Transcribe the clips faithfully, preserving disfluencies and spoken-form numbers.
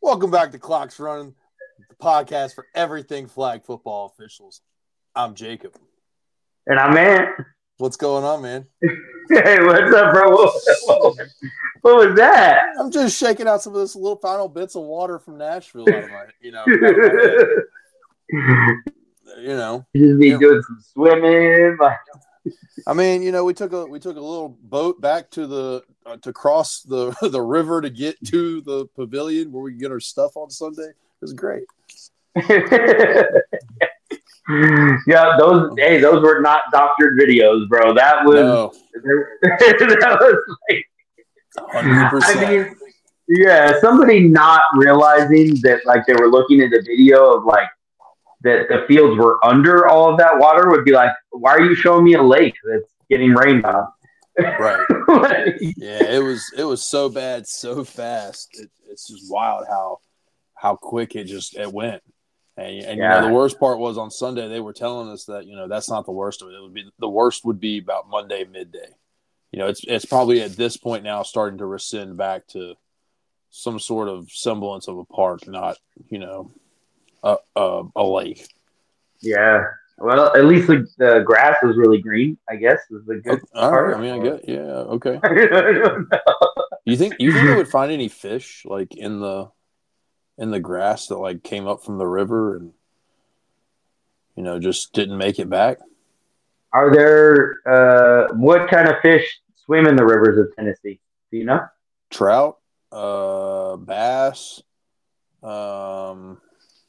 Welcome back to Clocks Running, the podcast for everything flag football officials. I'm Jacob. And I'm Ant. What's going on, man? Hey, what's up, bro? What, what was that? I'm just shaking out some of this little final bits of water from Nashville out of my, you know, out of my head. You know, You just be you know, doing some swimming. Like... I mean, you know, we took a we took a little boat back to the uh, to cross the the river to get to the pavilion where we can get our stuff on Sunday. It was great. Yeah, those hey, those were not doctored videos, bro. That was no. that was like one hundred percent. I mean, yeah, somebody not realizing that like they were looking at the video of like that the fields were under all of that water would be like, why are you showing me a lake that's getting rained on? Right. Yeah, it was it was so bad so fast. It, it's just wild how how quick it just it went. And, and yeah. you know, the worst part was on Sunday they were telling us that, you know, that's not the worst of it. It would be the worst would be about Monday midday. You know, it's it's probably at this point now starting to rescind back to some sort of semblance of a park, not, you know, a a, a lake. Yeah. Well, at least the, the grass was really green, I guess, is the good okay. All part. right. I mean, I get, yeah, okay. you think you think they would find any fish like in the in the grass that like came up from the river and, you know, just didn't make it back? Are there uh, what kind of fish swim in the rivers of Tennessee? Do you know? Trout, uh, bass, um,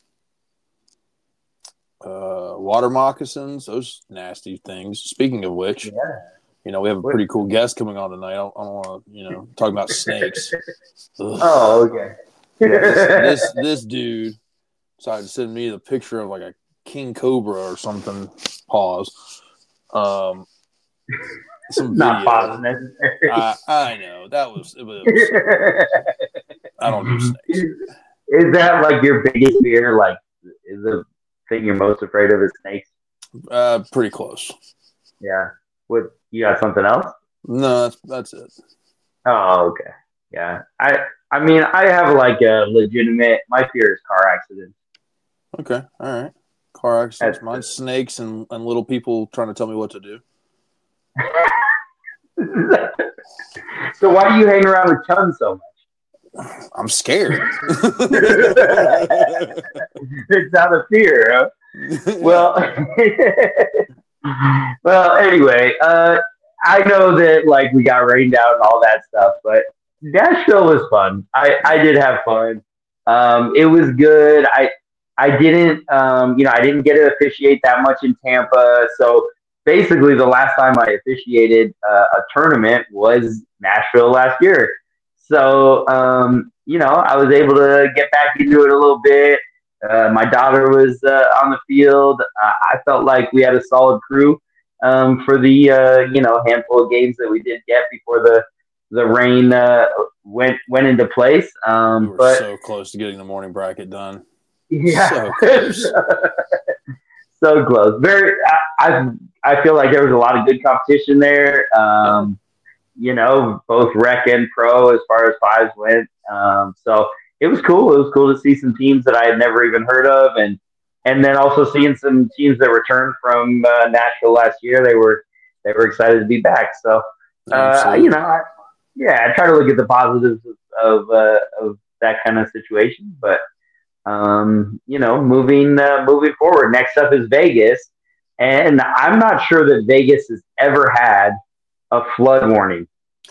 uh, water moccasins, those nasty things. Speaking of which, yeah. you know, we have a pretty cool guest coming on tonight. I don't, I don't want to, you know, talk about snakes. Ugh. Oh, okay. Yeah, this, this this dude decided to send me the picture of like a king cobra or something. Pause. Um, some video. Not pause necessary. I, I know that was. It was I don't do snakes. Is that like your biggest fear? Like, is the thing you're most afraid of is snakes? Uh, pretty close. Yeah. What you got? Something else? No, that's that's it. Oh, okay. Yeah. I I mean, I have like a legitimate. My fear is car accidents. Okay. All right. Car accidents. Mine's snakes and, and little people trying to tell me what to do. So why do you hang around with Chun so much? I'm scared. It's out of fear, huh? Well, well. Anyway, uh, I know that like we got rained out and all that stuff, but Nashville was fun. I, I did have fun. Um, it was good. I I didn't um, you know I didn't get to officiate that much in Tampa, so basically the last time I officiated uh, a tournament was Nashville last year. So um, you know I was able to get back into it a little bit. Uh, my daughter was uh, on the field. Uh, I felt like we had a solid crew um, for the uh, you know handful of games that we did get before the the rain uh, went went into place. Um, we were but, so close to getting the morning bracket done. Yeah, so close. So close. Very. I, I I feel like there was a lot of good competition there. Um, yeah. You know, both rec and pro as far as fives went. Um, so it was cool. It was cool to see some teams that I had never even heard of, and and then also seeing some teams that returned from uh, Nashville last year. They were they were excited to be back. So uh, you know, I, yeah, I try to look at the positives of of, uh, of that kind of situation. But um, you know, moving uh, moving forward, next up is Vegas, and I'm not sure that Vegas has ever had a flood warning.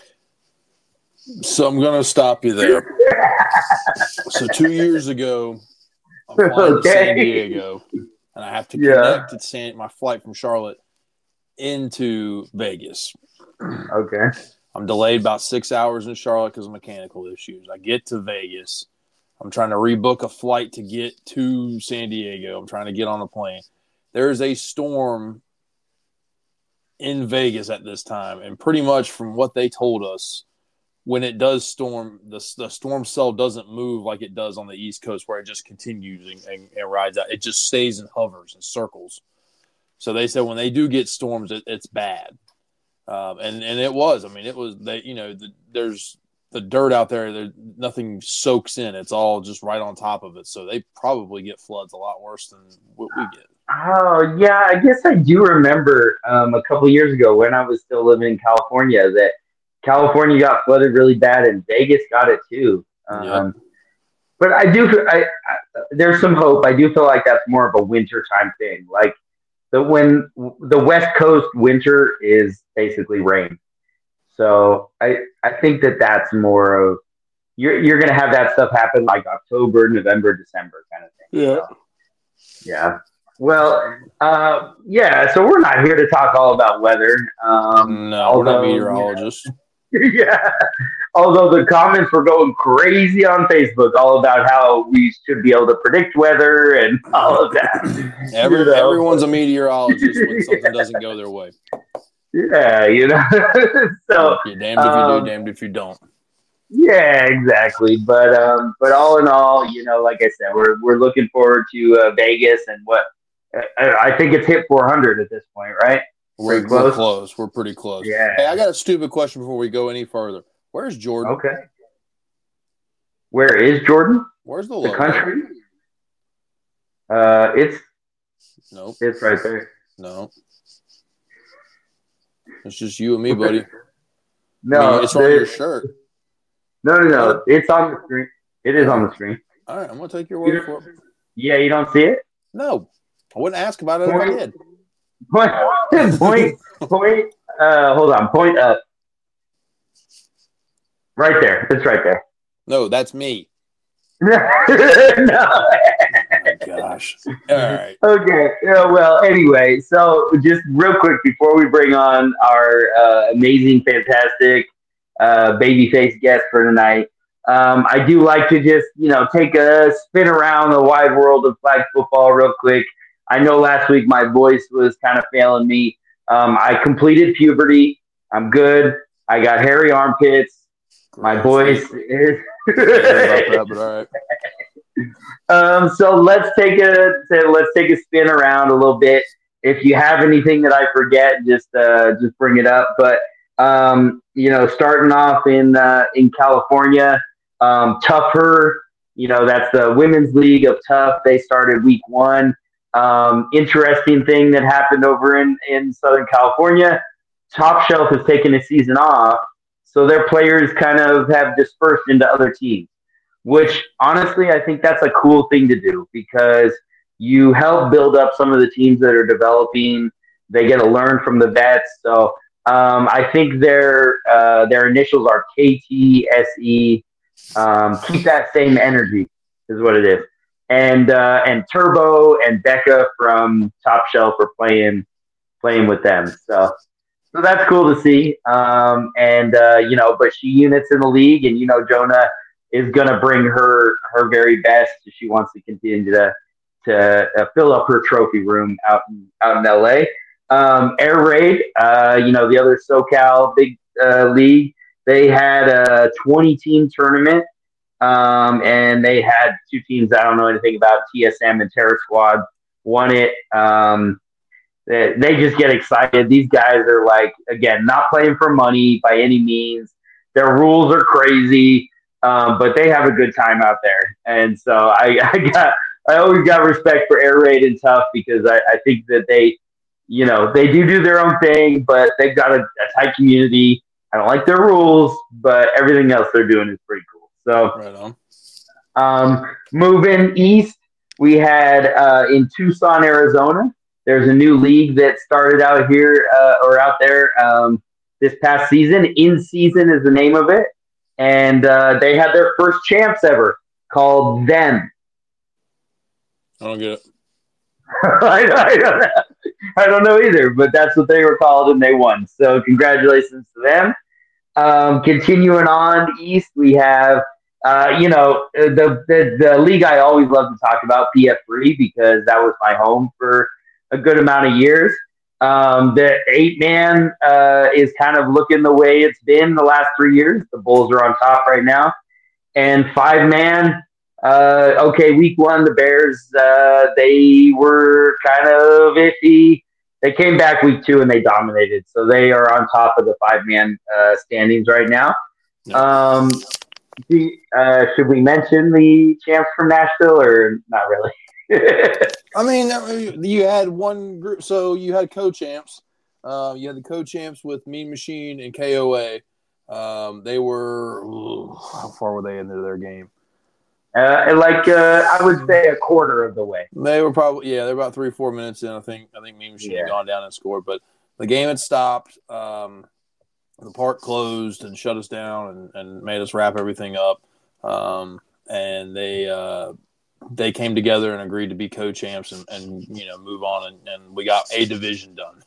So I'm going to stop you there. So two years ago, I'm flying okay. to San Diego, and I have to connect yeah. to San, my flight from Charlotte into Vegas. Okay. I'm delayed about six hours in Charlotte because of mechanical issues. I get to Vegas. I'm trying to rebook a flight to get to San Diego. I'm trying to get on the plane. There's a storm in Vegas at this time, and pretty much from what they told us, when it does storm, the, the storm cell doesn't move like it does on the East Coast where it just continues and, and, and rides out. It just stays and hovers and circles. So they said when they do get storms, it, it's bad. Um, and, and it was. I mean, it was – they, you know, the, there's the dirt out there, there, nothing soaks in. It's all just right on top of it. So they probably get floods a lot worse than what we get. Oh, yeah, I guess I do remember um, a couple years ago when I was still living in California that California got flooded really bad and Vegas got it too. Um, Yep. But I do, I, I, there's some hope. I do feel like that's more of a wintertime thing. Like the when the West Coast winter is basically rain. So I, I think that that's more of you're you're gonna have that stuff happen like October, November, December kind of thing. Yeah. So, yeah. Well, uh, yeah. So we're not here to talk all about weather. Um, no, although, we're not meteorologists. You know, yeah. Although the comments were going crazy on Facebook, all about how we should be able to predict weather and all of that. Every, you know? Everyone's a meteorologist when something yeah. doesn't go their way. Yeah, you know. So you're damned if you um, do, damned if you don't. Yeah, exactly. But um, but all in all, you know, like I said, we're we're looking forward to uh, Vegas and what I, I think it's hit four hundred at this point, right? We're close. We're close. We're pretty close. Yeah. Hey, I got a stupid question before we go any further. Where's Jordan? Okay. Where is Jordan? Where's the, the logo? country? Uh, it's nope. It's right there. No. It's just you and me, buddy. No, I mean, it's on your shirt. No, no, no. It's on the screen. It is on the screen. All right, I'm gonna take your word for it. Yeah, you don't see it? No, I wouldn't ask about it point, if I did. Point, point, point. Uh, hold on. Point up. Right there. It's right there. No, that's me. No. Oh my gosh. All right. Okay. Yeah, well, anyway, so just real quick before we bring on our uh, amazing, fantastic uh, babyface guest for tonight, um, I do like to just, you know, take a spin around the wide world of flag football real quick. I know last week my voice was kind of failing me. Um, I completed puberty. I'm good. I got hairy armpits. My voice is. that, but all right. Um, so let's take a let's take a spin around a little bit. If you have anything that I forget, just uh, just bring it up. But um, you know, starting off in uh, in California, um, Tougher. You know, that's the Women's League of Tough. They started week one. Um, interesting thing that happened over in, in Southern California. Top Shelf has taken a season off, so their players kind of have dispersed into other teams, which honestly, I think that's a cool thing to do because you help build up some of the teams that are developing. They get to learn from the vets. So um, I think their uh, their initials are K T S E. Um, keep that same energy is what it is. And uh, and Turbo and Becca from Top Shelf are playing playing with them. So so that's cool to see. Um, and uh, you know, but she units in the league, and you know, Jonah is gonna bring her her very best. She wants to continue to to uh, fill up her trophy room out in, out in L A. Um, Air Raid, uh, you know, the other SoCal big uh, league, they had a twenty team tournament. Um, and they had two teams I don't know anything about, T S M and Terror Squad, won it. Um, they, they just get excited. These guys are like, again, not playing for money by any means. Their rules are crazy, um, but they have a good time out there. And so I, I got, I always got respect for Air Raid and Tough because I, I think that they, you know, they do do their own thing, but they've got a, a tight community. I don't like their rules, but everything else they're doing is pretty cool. So, right on. Um, moving east, we had uh, in Tucson, Arizona. There's a new league that started out here uh, or out there um, this past season. In Season is the name of it, and uh, they had their first champs ever, called Them. I don't get it. I, I, don't know. I don't know either, but that's what they were called, and they won. So, congratulations to them. Um, continuing on east, we have. Uh, you know, the, the the league I always love to talk about, P F three, because that was my home for a good amount of years. Um, the eight-man uh, is kind of looking the way it's been the last three years. The Bulls are on top right now. And five-man, uh, okay, week one, the Bears, uh, they were kind of iffy. They came back week two, and they dominated. So they are on top of the five-man uh, standings right now. Um, do, uh, should we mention the champs from Nashville or not really? I mean, you had one group. So you had co-champs. Uh, you had the co-champs with Mean Machine and K O A. Um, they were ooh, how far were they into their game? Uh, like uh, I would say a quarter of the way. They were probably yeah, they're about three or four minutes in. I think I think Mean Machine yeah. had gone down and scored, but the game had stopped. Um, the park closed and shut us down and, and made us wrap everything up. Um, and they uh, they came together and agreed to be co-champs and, and you know move on and, and we got a division done.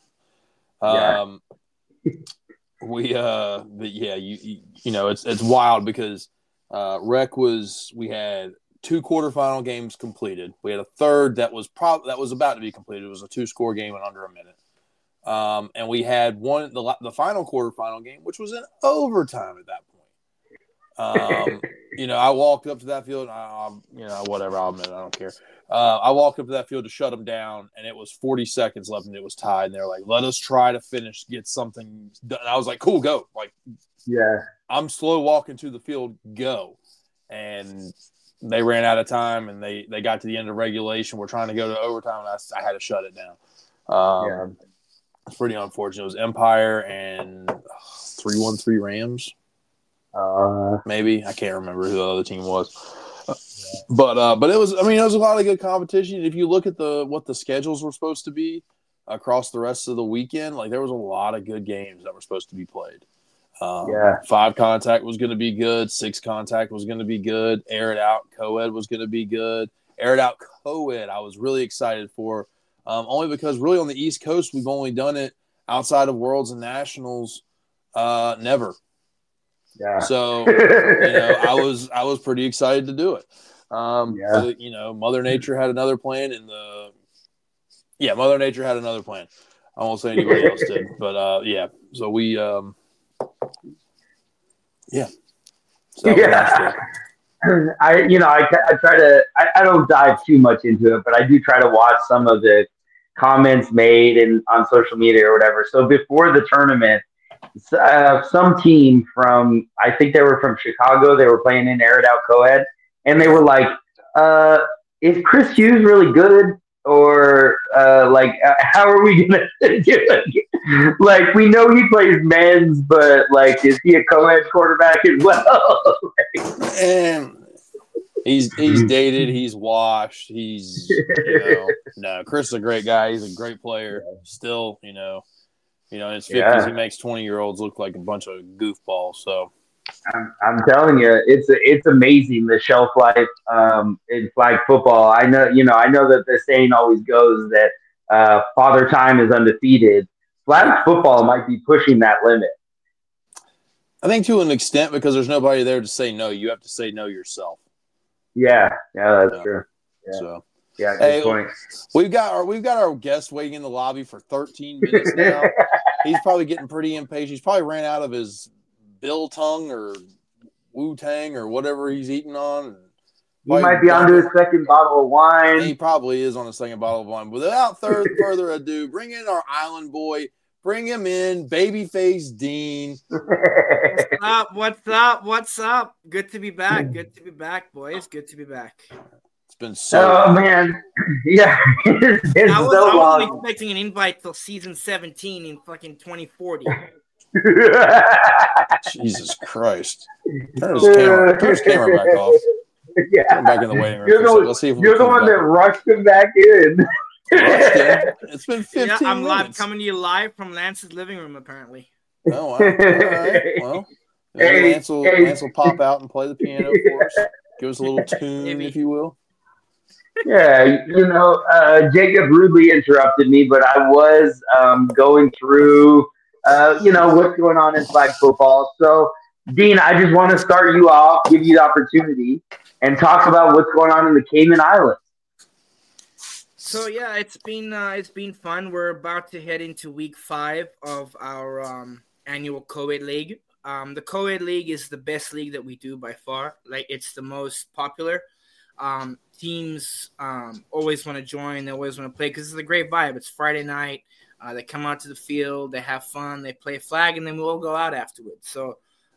Um, yeah. we uh, but yeah, you, you you know it's it's wild because uh, Rec was we had two quarterfinal games completed. We had a third that was prob- that was about to be completed. It was a two-score game in under a minute. Um, and we had one the the final quarterfinal game, which was in overtime at that point. Um, you know, I walked up to that field. And I, you know, whatever. I'll admit, I don't care. Uh, I walked up to that field to shut them down, and it was forty seconds left, and it was tied. And they're like, "Let us try to finish, get something done." And I was like, "Cool, go!" Like, yeah, I'm slow walking to the field. Go, and they ran out of time, and they they got to the end of regulation. We're trying to go to overtime, and I, I had to shut it down. Um, yeah. It's pretty unfortunate. It was Empire and three one three Rams. Uh, Maybe. I can't remember who the other team was. But uh, but it was, I mean, it was a lot of good competition. If you look at the what the schedules were supposed to be across the rest of the weekend, like there was a lot of good games that were supposed to be played. Um, yeah. Five contact was going to be good. Six contact was going to be good. Air it out co-ed was going to be good. Air it out co-ed I was really excited for. Um, only because really on the East Coast, we've only done it outside of Worlds and Nationals, uh, never. Yeah. So, you know, I was I was pretty excited to do it. Um, yeah. But, you know, Mother Nature had another plan in the – yeah, Mother Nature had another plan. I won't say anybody else did. But, uh, yeah, so we um, – yeah. So yeah. I, you know, I, I try to, I, I don't dive too much into it, but I do try to watch some of the comments made and on social media or whatever. So before the tournament, uh, some team from, I think they were from Chicago, they were playing in Air It Out Co-ed, and they were like, uh, is Chris Hughes really good? Or uh, like, uh, how are we going to do it? Like, we know he plays men's, but like, is he a co-ed quarterback as well? And he's he's dated, he's washed, he's you know no. Chris is a great guy. He's a great player. Still, you know, you know, in his fifties, yeah. He makes twenty year olds look like a bunch of goofballs. So. I'm, I'm telling you, it's it's amazing the shelf life um, in flag football. I know, you know, I know that the saying always goes that uh, Father Time is undefeated. Flag football might be pushing that limit. I think to an extent because there's nobody there to say no. You have to say no yourself. Yeah, yeah, that's yeah. true. Yeah. So, yeah, good hey, point. We've got our we've got our guest waiting in the lobby for thirteen minutes now. He's probably getting pretty impatient. He's probably ran out of his biltong or Wu-Tang or whatever he's eating on. He might be onto his second bottle of wine. He probably is on a second bottle of wine. But without third, further ado, bring in our island boy. Bring him in, Babyface Dean. What's up? What's up? What's up? Good to be back. Good to be back, boys. Good to be back. It's been so Oh, long. man. Yeah. It's been I, was, so I long. wasn't expecting an invite till season seventeen in fucking twenty forty. Jesus Christ. Turn his camera, turn his camera back off. Yeah. Turn him back in the waiting room. You're the, Let's see if you're the one that rushed him back in. It's been fifteen yeah, I'm minutes. live, coming to you live from Lance's living room, apparently. Oh, wow. All right. Well, hey, Lance, will, hey. Lance will pop out and play the piano for us. Give us a little tune, Maybe. if you will. Yeah, you know, uh, Jacob rudely interrupted me, but I was um, going through, uh, you know, what's going on in flag football. So, Dean, I just want to start you off, give you the opportunity, and talk about what's going on in the Cayman Islands. So yeah, it's been uh, it's been fun. We're about to head into week five of our um, annual Co-ed League. Um, the Co-ed League is the best league that we do by far. Like it's the most popular. Um, teams um, always want to join. They always want to play because it's a great vibe. It's Friday night. Uh, they come out to the field. They have fun. They play flag, and then we'll all go out afterwards. So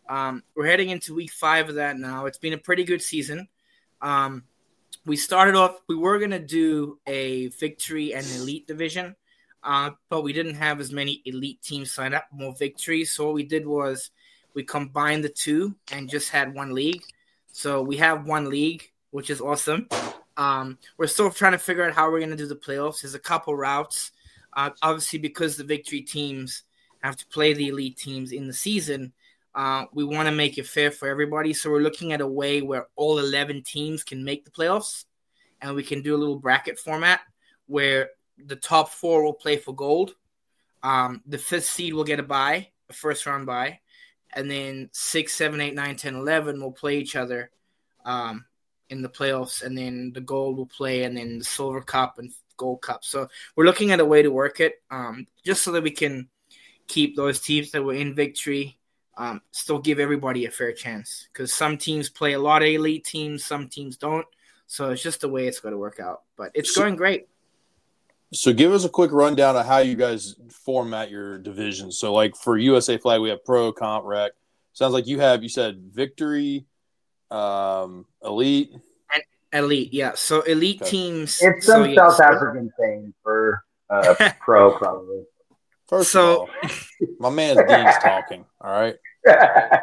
Um, we're heading into week five of that now. It's been a pretty good season. Um, we started off, we were going to do a victory and elite division, uh, but we didn't have as many elite teams sign up, more victories. So what we did was we combined the two and just had one league. So we have one league, which is awesome. Um, we're still trying to figure out how we're going to do the playoffs. There's a couple routes. Uh, obviously, because the victory teams have to play the elite teams in the season, uh, we want to make it fair for everybody. So we're looking at a way where all eleven teams can make the playoffs, and we can do a little bracket format where the top four will play for gold. Um, the fifth seed will get a bye, a first round bye, and then six, seven, eight, nine, ten, eleven will play each other um, in the playoffs, and then the gold will play, and then the silver cup and gold cup. So we're looking at a way to work it, um, just so that we can keep those teams that were in victory, um, still give everybody a fair chance. Because some teams play a lot of elite teams, some teams don't. So it's just the way it's going to work out. But it's so, going great. So give us a quick rundown of how you guys format your divisions. So like for U S A Flag, we have Pro, Comp, Rec. Sounds like you have, you said Victory, um, Elite. And elite, yeah. So elite okay. teams. It's some so, South yeah. African thing for uh, Pro, probably. First so, of all, my man Dean's talking. All right. I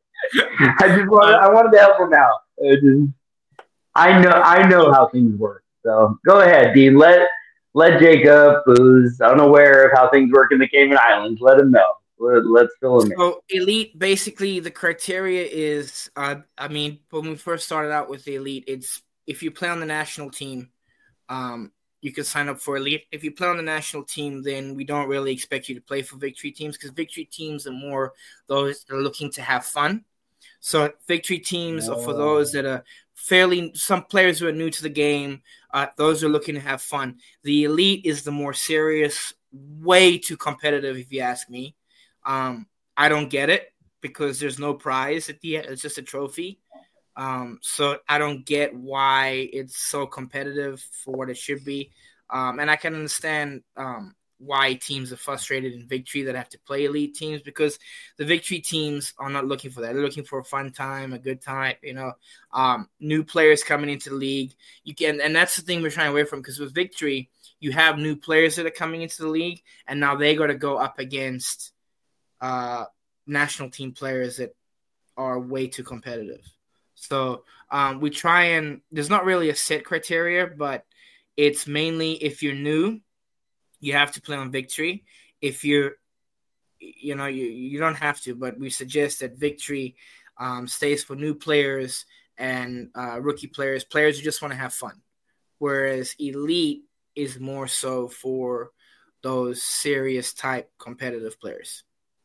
just wanted, I wanted to help him out. I, just, I know, I know how things work. So go ahead, Dean. Let let Jacob, who's unaware of how things work in the Cayman Islands, let him know. Let, let's fill him in. So elite, basically, the criteria is, uh, I mean, when we first started out with the elite, it's if you play on the national team, um, you can sign up for elite. If you play on the national team, then we don't really expect you to play for victory teams because victory teams are more those that are looking to have fun. So victory teams oh. are for those that are fairly, some players who are new to the game, uh, those are looking to have fun. The elite is the more serious, way too competitive, if you ask me. Um, I don't get it because there's no prize at the end. It's just a trophy. Um, so I don't get why it's so competitive for what it should be. Um, and I can understand um, why teams are frustrated in victory that have to play elite teams because the victory teams are not looking for that. They're looking for a fun time, a good time, you know, um, new players coming into the league. You can, and that's the thing we're trying away from because with victory, you have new players that are coming into the league and now they got to go up against uh, national team players that are way too competitive. So um, we try and – there's not really a set criteria, but it's mainly if you're new, you have to play on victory. If you're – you know, you, you don't have to, but we suggest that victory um, stays for new players and uh, rookie players, players who just want to have fun, whereas elite is more so for those serious type competitive players.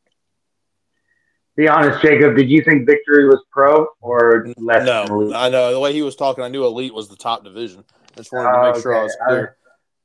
Be honest, Jacob, did you think victory was pro or less no, than elite? I know. The way he was talking, I knew elite was the top division. I just wanted to make okay. sure I was clear.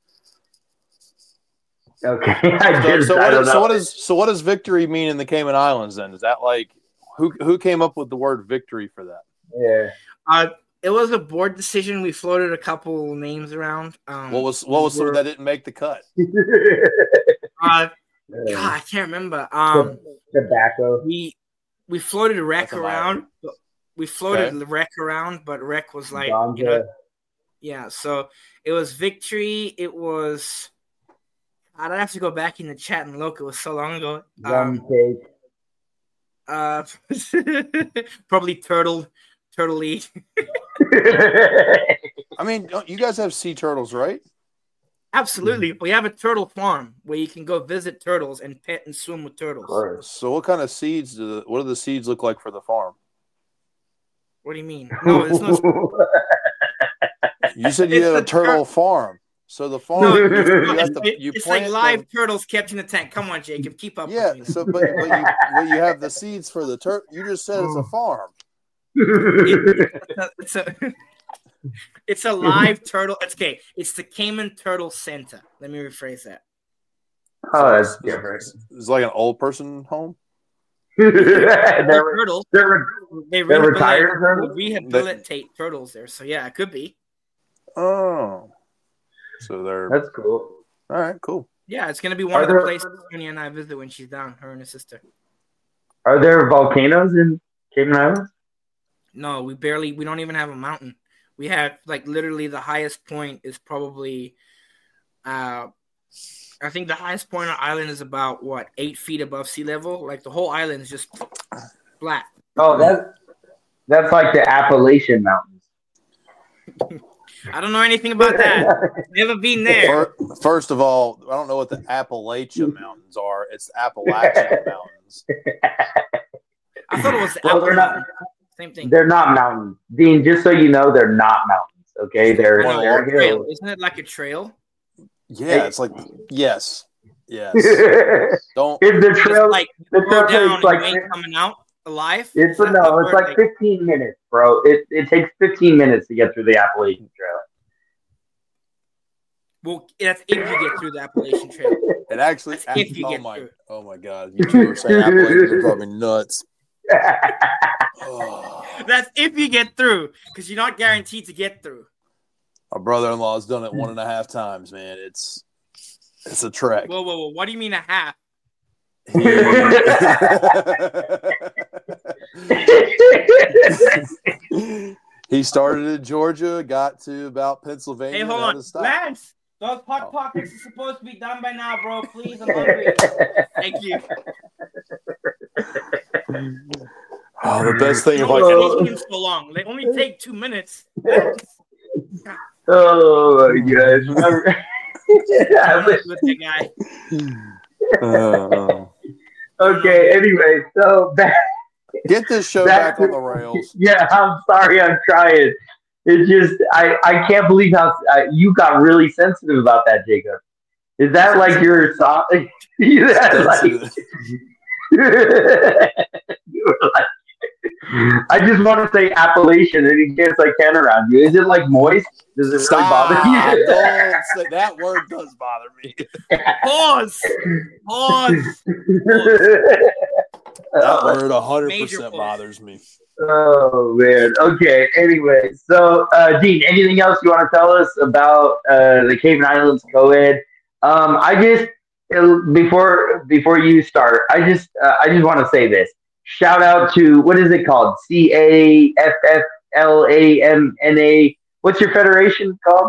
I, okay. I so, just, so, I what don't is, know. so what is so what does victory mean in the Cayman Islands then? Is that like who who came up with the word victory for that? Yeah. Uh, it was a board decision. We floated a couple names around. Um, what was what was some that didn't make the cut? uh, God, I can't remember. Um, Tobacco. We we floated a rec around. We floated okay. the rec around, but rec was like, Ganja. you know, yeah. So it was victory. It was. I'd have to go back in the chat and look. It was so long ago. Um, cake. Uh, probably turtle, turtle eat. I mean, you guys have sea turtles, right? Absolutely. We have a turtle farm where you can go visit turtles and pet and swim with turtles. So what kind of seeds do the, what do the seeds look like for the farm? What do you mean? No, it's no. You said you had a turtle tur- farm. So the farm no, you it's, have to, you it's like live them. turtles kept in a tank. Come on, Jacob, keep up. Yeah, with me so but, but you but you have the seeds for the turtle. You just said it's a farm. It, it's a, it's a It's a live turtle. It's okay. It's the Cayman Turtle Center. Let me rephrase that. Oh, that's different. It's like an old person home. they're, turtles. They're, they they're retired turtles. Rehabilitate they, turtles there. So yeah, it could be. Oh, so they're that's cool. All right, cool. Yeah, it's gonna be one Are of the there... places Sonia and I visit when she's down. Her and her sister. Are there volcanoes in Cayman Islands? No, we barely. We don't even have a mountain. We have like literally the highest point is probably. Uh, I think the highest point on the island is about what eight feet above sea level. Like the whole island is just flat. Oh, that that's like the Appalachian Mountains. I don't know anything about that. Never been there. First of all, I don't know what the Appalachian Mountains are. It's the Appalachian Mountains. I thought it was the Well, Apple they're not. Mountain. Same thing. They're not mountains, Dean. Just so you know, they're not mountains. Okay, they're No, they're a trail. hills. Isn't it like a trail? Yeah, it's like yes, yes. It's Don't. the trail. Just like the go trail down takes and like you ain't coming out alive. it's Is that no, the it's word? like fifteen minutes, bro. It it takes fifteen minutes to get through the Appalachian Trail. Well, that's if you get through the Appalachian Trail. It actually. That's if you oh get my. through. Oh my God! You two are saying Appalachians are probably nuts. Oh. That's if you get through, because you're not guaranteed to get through. My brother-in-law has done it one and a half times, man. It's it's a trek. Whoa, whoa, whoa! What do you mean a half? He started in Georgia, got to about Pennsylvania. Hey, hold and had on, to stop. Lance. Those hot Oh. pockets are supposed to be done by now, bro. Please, I'm hungry. Thank you. Oh, the best thing You if know I what's could. taking so long? They only take two minutes. Lance. Oh my gosh. I'm not with the guy. Uh, Okay, anyway, so back, get this show back back on to- the rails. yeah, I'm sorry, I'm trying. It's just I, I can't believe how uh, you got really sensitive about that, Jacob. Is that like your song? That's like, you were like, I just want to say Appalachian, and he gets like ten around you. Is it like moist? Does it really Stop! bother you? Don't say, that word does bother me. Pause. Pause. That word one hundred Major percent pause. bothers me. Oh man. Okay. Anyway, so uh, Dean, anything else you want to tell us about uh, the Cayman Islands co-ed? Um, I just uh, before before you start, I just uh, I just want to say this. Shout out to what is it called? C A F F L A M N A. What's your federation called?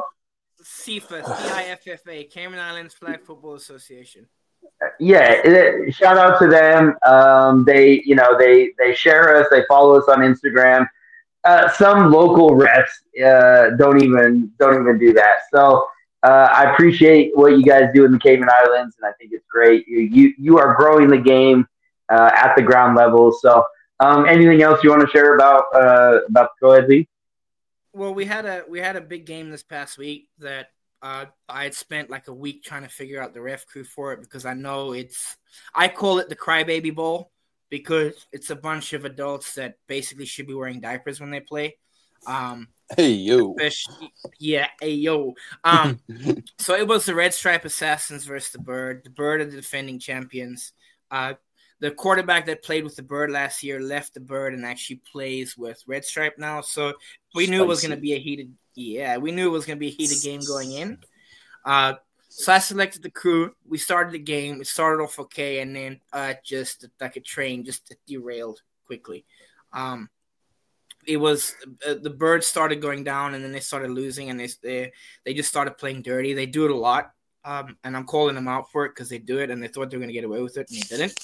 C I F A, C I F F A, Cayman Islands Flag Football Association. Yeah, it, shout out to them. Um, they, you know, they they share us. They follow us on Instagram. Uh, some local refs uh, don't even don't even do that. So uh, I appreciate what you guys do in the Cayman Islands, and I think it's great. You you, you are growing the game uh, at the ground level. So um, anything else you want to share about uh, about the co-ed league? Well, we had a we had a big game this past week that uh, I had spent like a week trying to figure out the ref crew for it because I know it's I call it the Crybaby Bowl because it's a bunch of adults that basically should be wearing diapers when they play. Um, Hey, you. yeah, hey yo. Um, so it was the Red Stripe Assassins versus the Bird. The Bird are the defending champions. Uh, the quarterback that played with the Bird last year left the Bird and actually plays with Red Stripe now. So we knew it was going to be a heated, yeah, we knew it was going to be a heated game going in. Uh, so I selected the crew. We started the game. It started off okay, and then uh, just like a train, just derailed quickly. Um, it was uh, the Birds started going down, and then they started losing, and they they, they just started playing dirty. They do it a lot, um, and I'm calling them out for it because they do it, and they thought they were going to get away with it, and they didn't.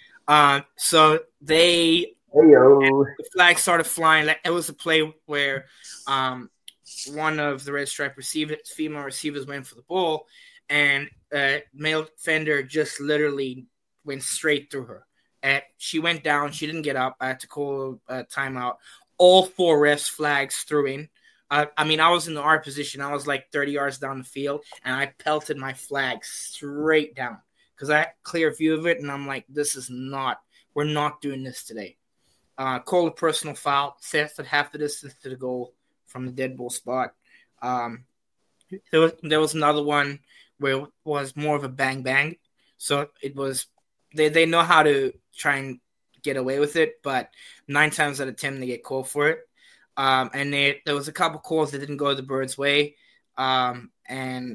Uh, so they Hey-yo. the flag started flying. Like, it was a play where um, one of the Red Stripe receivers, female receivers, went for the ball, and uh, male defender just literally went straight through her. And she went down. She didn't get up. I had to call a timeout. All four refs' flags threw in. Uh, I mean, I was in the R position. I was like thirty yards down the field, and I pelted my flag straight down because I had a clear view of it, and I'm like, this is not – we're not doing this today. Uh, call a personal foul, set at half the distance to the goal from the dead ball spot. Um, there was there was another one where it was more of a bang bang. So it was they, they know how to try and get away with it, but nine times out of ten they get called for it. Um, and they, there was a couple calls that didn't go the Birds' way. Um, and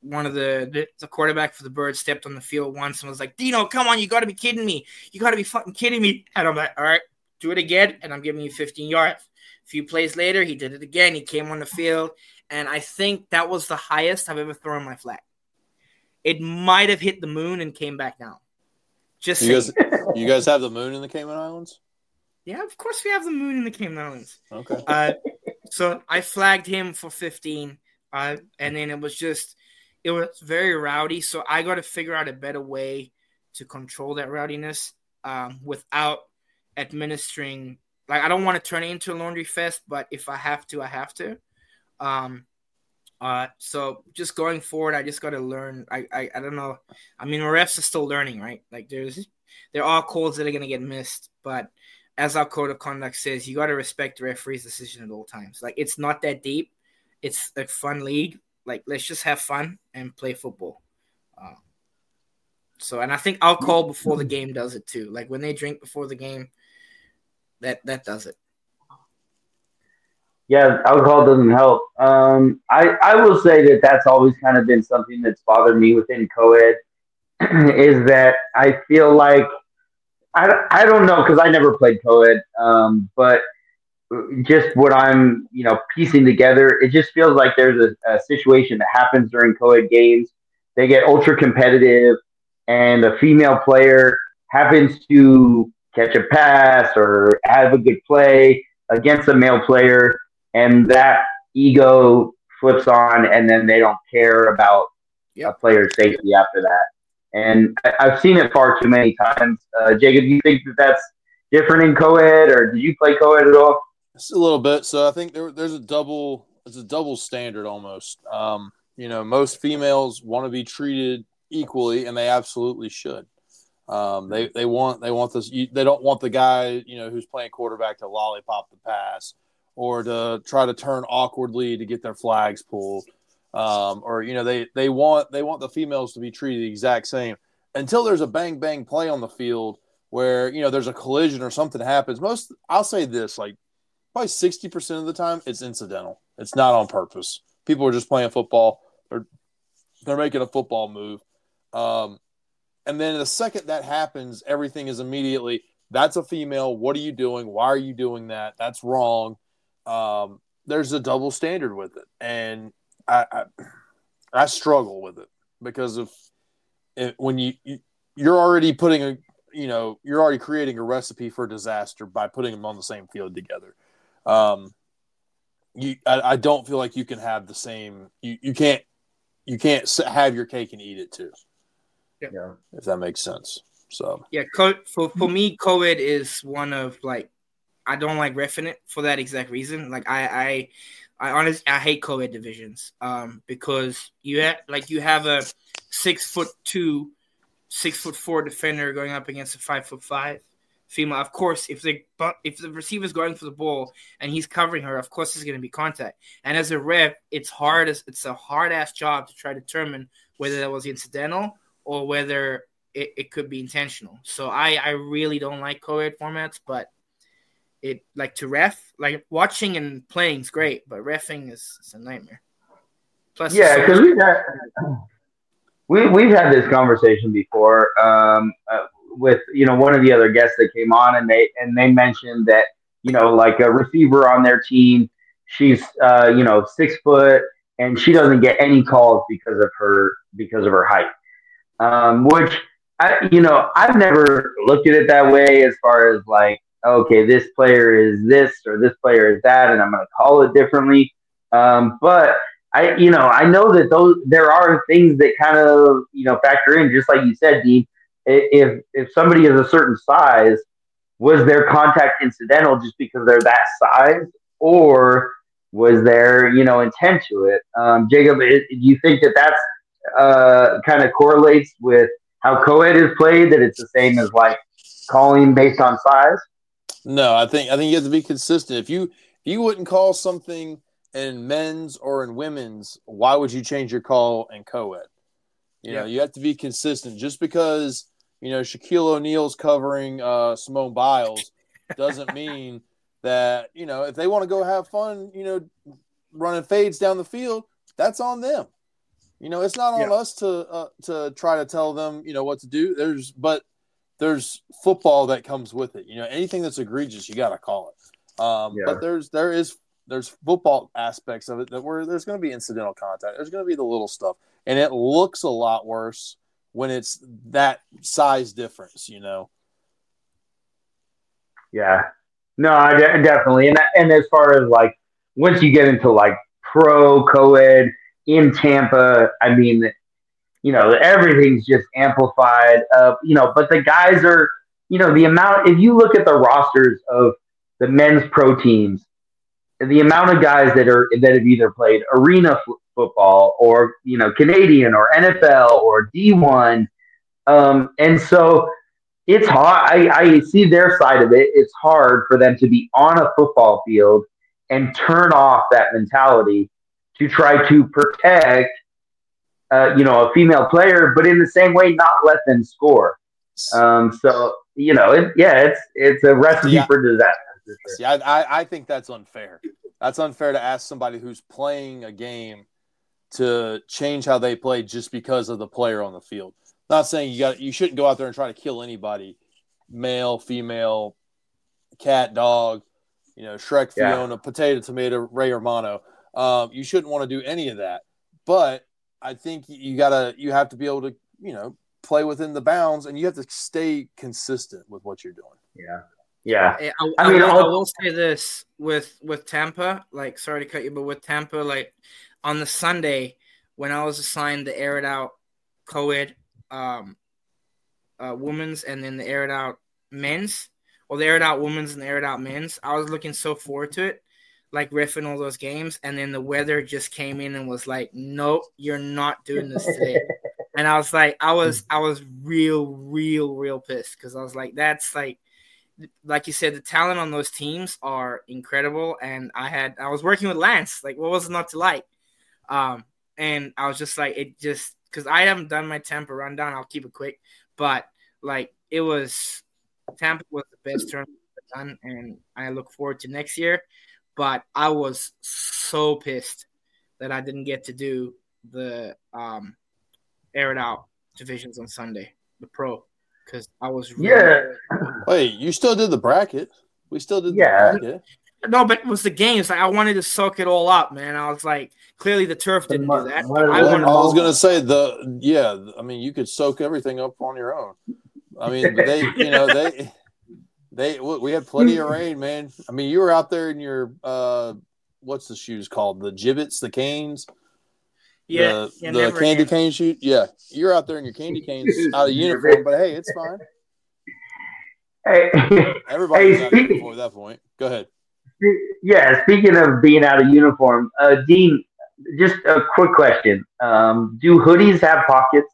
one of the, the the quarterback for the Birds stepped on the field once and was like, Dino, come on, you got to be kidding me. You got to be fucking kidding me. And I'm like, all right, do it again, and I'm giving you fifteen yards. A few plays later, he did it again. He came on the field, and I think that was the highest I've ever thrown my flag. It might have hit the moon and came back down. Just you saying. guys, you guys have the moon in the Cayman Islands? Yeah, of course we have the moon in the Cayman Islands. Okay. Uh, so I flagged him for fifteen, uh, and then it was just – it was very rowdy. So I got to figure out a better way to control that rowdiness um, without administering – like I don't want to turn it into a laundry fest, but if I have to, I have to. Um, uh, so just going forward, I just got to learn. I, I I don't know. I mean, refs are still learning, right? Like there's there are calls that are going to get missed, but – as our code of conduct says, you got to respect the referee's decision at all times. Like, it's not that deep. It's a fun league. Like, let's just have fun and play football. Uh, so, and I think alcohol before the game does it too. Like, when they drink before the game, that that does it. Yeah, alcohol doesn't help. Um, I, I will say that that's always kind of been something that's bothered me within co-ed is that I feel like I, I don't know because I never played co-ed, um, but just what I'm, you know, piecing together, it just feels like there's a, a situation that happens during co-ed games. They get ultra competitive, and a female player happens to catch a pass or have a good play against a male player, and that ego flips on, and then they don't care about yep. a player's safety after that. And I've seen it far too many times. Uh, Jacob, do you think that that's different in co-ed, or did you play co-ed at all? It's a little bit. So I think there, there's a double, it's a double standard almost. Um, you know, most females want to be treated equally, and they absolutely should. Um, they they want they want this. They don't want the guy, you know, who's playing quarterback to lollipop the pass or to try to turn awkwardly to get their flags pulled. Um, or, you know, they, they want they want the females to be treated the exact same until there's a bang, bang play on the field where, you know, there's a collision or something happens. Most, I'll say this, like probably sixty percent of the time it's incidental. It's not on purpose. People are just playing football. They're, they're making a football move. Um, and then the second that happens, everything is immediately, that's a female. What are you doing? Why are you doing that? That's wrong. Um, there's a double standard with it. And I, I I struggle with it because of it, when you, you you're already putting a you know you're already creating a recipe for disaster by putting them on the same field together. Um, you I, I don't feel like you can have the same. You, you can't you can't have your cake and eat it too. Yeah, if that makes sense. So yeah, co- for for me, co-ed is one of like I don't like reffing it for that exact reason. Like I I. I honestly I hate co-ed divisions um, because you have like you have a six foot two, six foot four defender going up against a five foot five female. Of course, if the if the receiver's going for the ball and he's covering her, of course there's going to be contact. And as a ref, it's hard as it's a hard ass job to try to determine whether that was incidental or whether it, it could be intentional. So I I really don't like co-ed formats, but it like to ref, like watching and playing is great, but reffing is, is a nightmare. Plus, yeah, because we've had we we've had this conversation before um, uh, with you know one of the other guests that came on, and they and they mentioned that you know like a receiver on their team, she's uh, you know six foot and she doesn't get any calls because of her because of her height, um, which I you know I've never looked at it that way as far as like. Okay, this player is this or this player is that, and I'm going to call it differently. Um, but I, you know, I know that those there are things that kind of you know factor in, just like you said, Dean. If if somebody is a certain size, was their contact incidental just because they're that size, or was there you know intent to it? Um, Jacob, do you think that that's uh, kind of correlates with how co-ed is played? That it's the same as like calling based on size? No, I think I think you have to be consistent. If you if you wouldn't call something in men's or in women's, why would you change your call in co-ed? You yeah. know, you have to be consistent. Just because you know Shaquille O'Neal's covering uh, Simone Biles doesn't mean that you know if they want to go have fun, you know, running fades down the field, that's on them. You know, it's not on Yeah. us to uh, to try to tell them, you know, what to do. There's, but there's football that comes with it. You know, anything that's egregious, you got to call it. Um, Yeah. But there's there is there's football aspects of it that where there's going to be incidental contact. There's going to be the little stuff, and it looks a lot worse when it's that size difference. You know. Yeah. No, I de- definitely. And and as far as like once you get into like pro co-ed in Tampa, I mean, you know, everything's just amplified. Uh, you know, but the guys are, you know, the amount. If you look at the rosters of the men's pro teams, the amount of guys that are that have either played arena f- football or you know Canadian or N F L or D one, um, and so it's hard. I, I see their side of it. It's hard for them to be on a football field and turn off that mentality to try to protect, uh, you know, a female player, but in the same way, not let them score. Um, so you know, it, yeah, it's it's a recipe Yeah. for disaster. For sure. See, I, I I think that's unfair. That's unfair to ask somebody who's playing a game to change how they play just because of the player on the field. Not saying you got you shouldn't go out there and try to kill anybody, male, female, cat, dog, you know, Shrek, Yeah. Fiona, potato, tomato, Ray Romano. Um, you shouldn't want to do any of that. But I think you gotta you have to be able to, you know, play within the bounds, and you have to stay consistent with what you're doing. Yeah. Yeah. I, I, I mean, will, I I'll- will say this with with Tampa. Like, sorry to cut you, but with Tampa, like on the Sunday when I was assigned the air it out co-ed um, uh, women's and then the air it out men's, or the air it out women's and the air it out men's, I was looking so forward to it, like riffing all those games, and then the weather just came in and was like, nope, you're not doing this today. And I was like, I was I was real, real, real pissed because I was like, that's like. Like you said, the talent on those teams are incredible, and I had I was working with Lance. Like, what was it not to like? Um, and I was just like, it just because I haven't done my Tampa rundown. I'll keep it quick, but like it was Tampa was the best tournament I've done, and I look forward to next year. But I was so pissed that I didn't get to do the um, air it out divisions on Sunday, the pro. Because I was really Yeah. Wait, you still did the bracket? We still did Yeah. the bracket. no, but it was the games. Like I wanted to soak it all up, man. I was like, clearly the turf didn't do that. What- I Well, wanted. I was gonna say the yeah. I mean, you could soak everything up on your own. I mean, but they, you know, they, they. We had plenty of rain, man. I mean, you were out there in your uh, what's the shoes called? The gibbets, the canes, Yeah, the, yeah, the never candy again. cane shoe. Yeah, you're out there in your candy canes out of uniform, but hey, it's fine. Hey, Everybody's Hey, out of speak- uniform at that point. Go ahead. yeah. Speaking of being out of uniform, uh, Dean, just a quick question: um, do hoodies have pockets?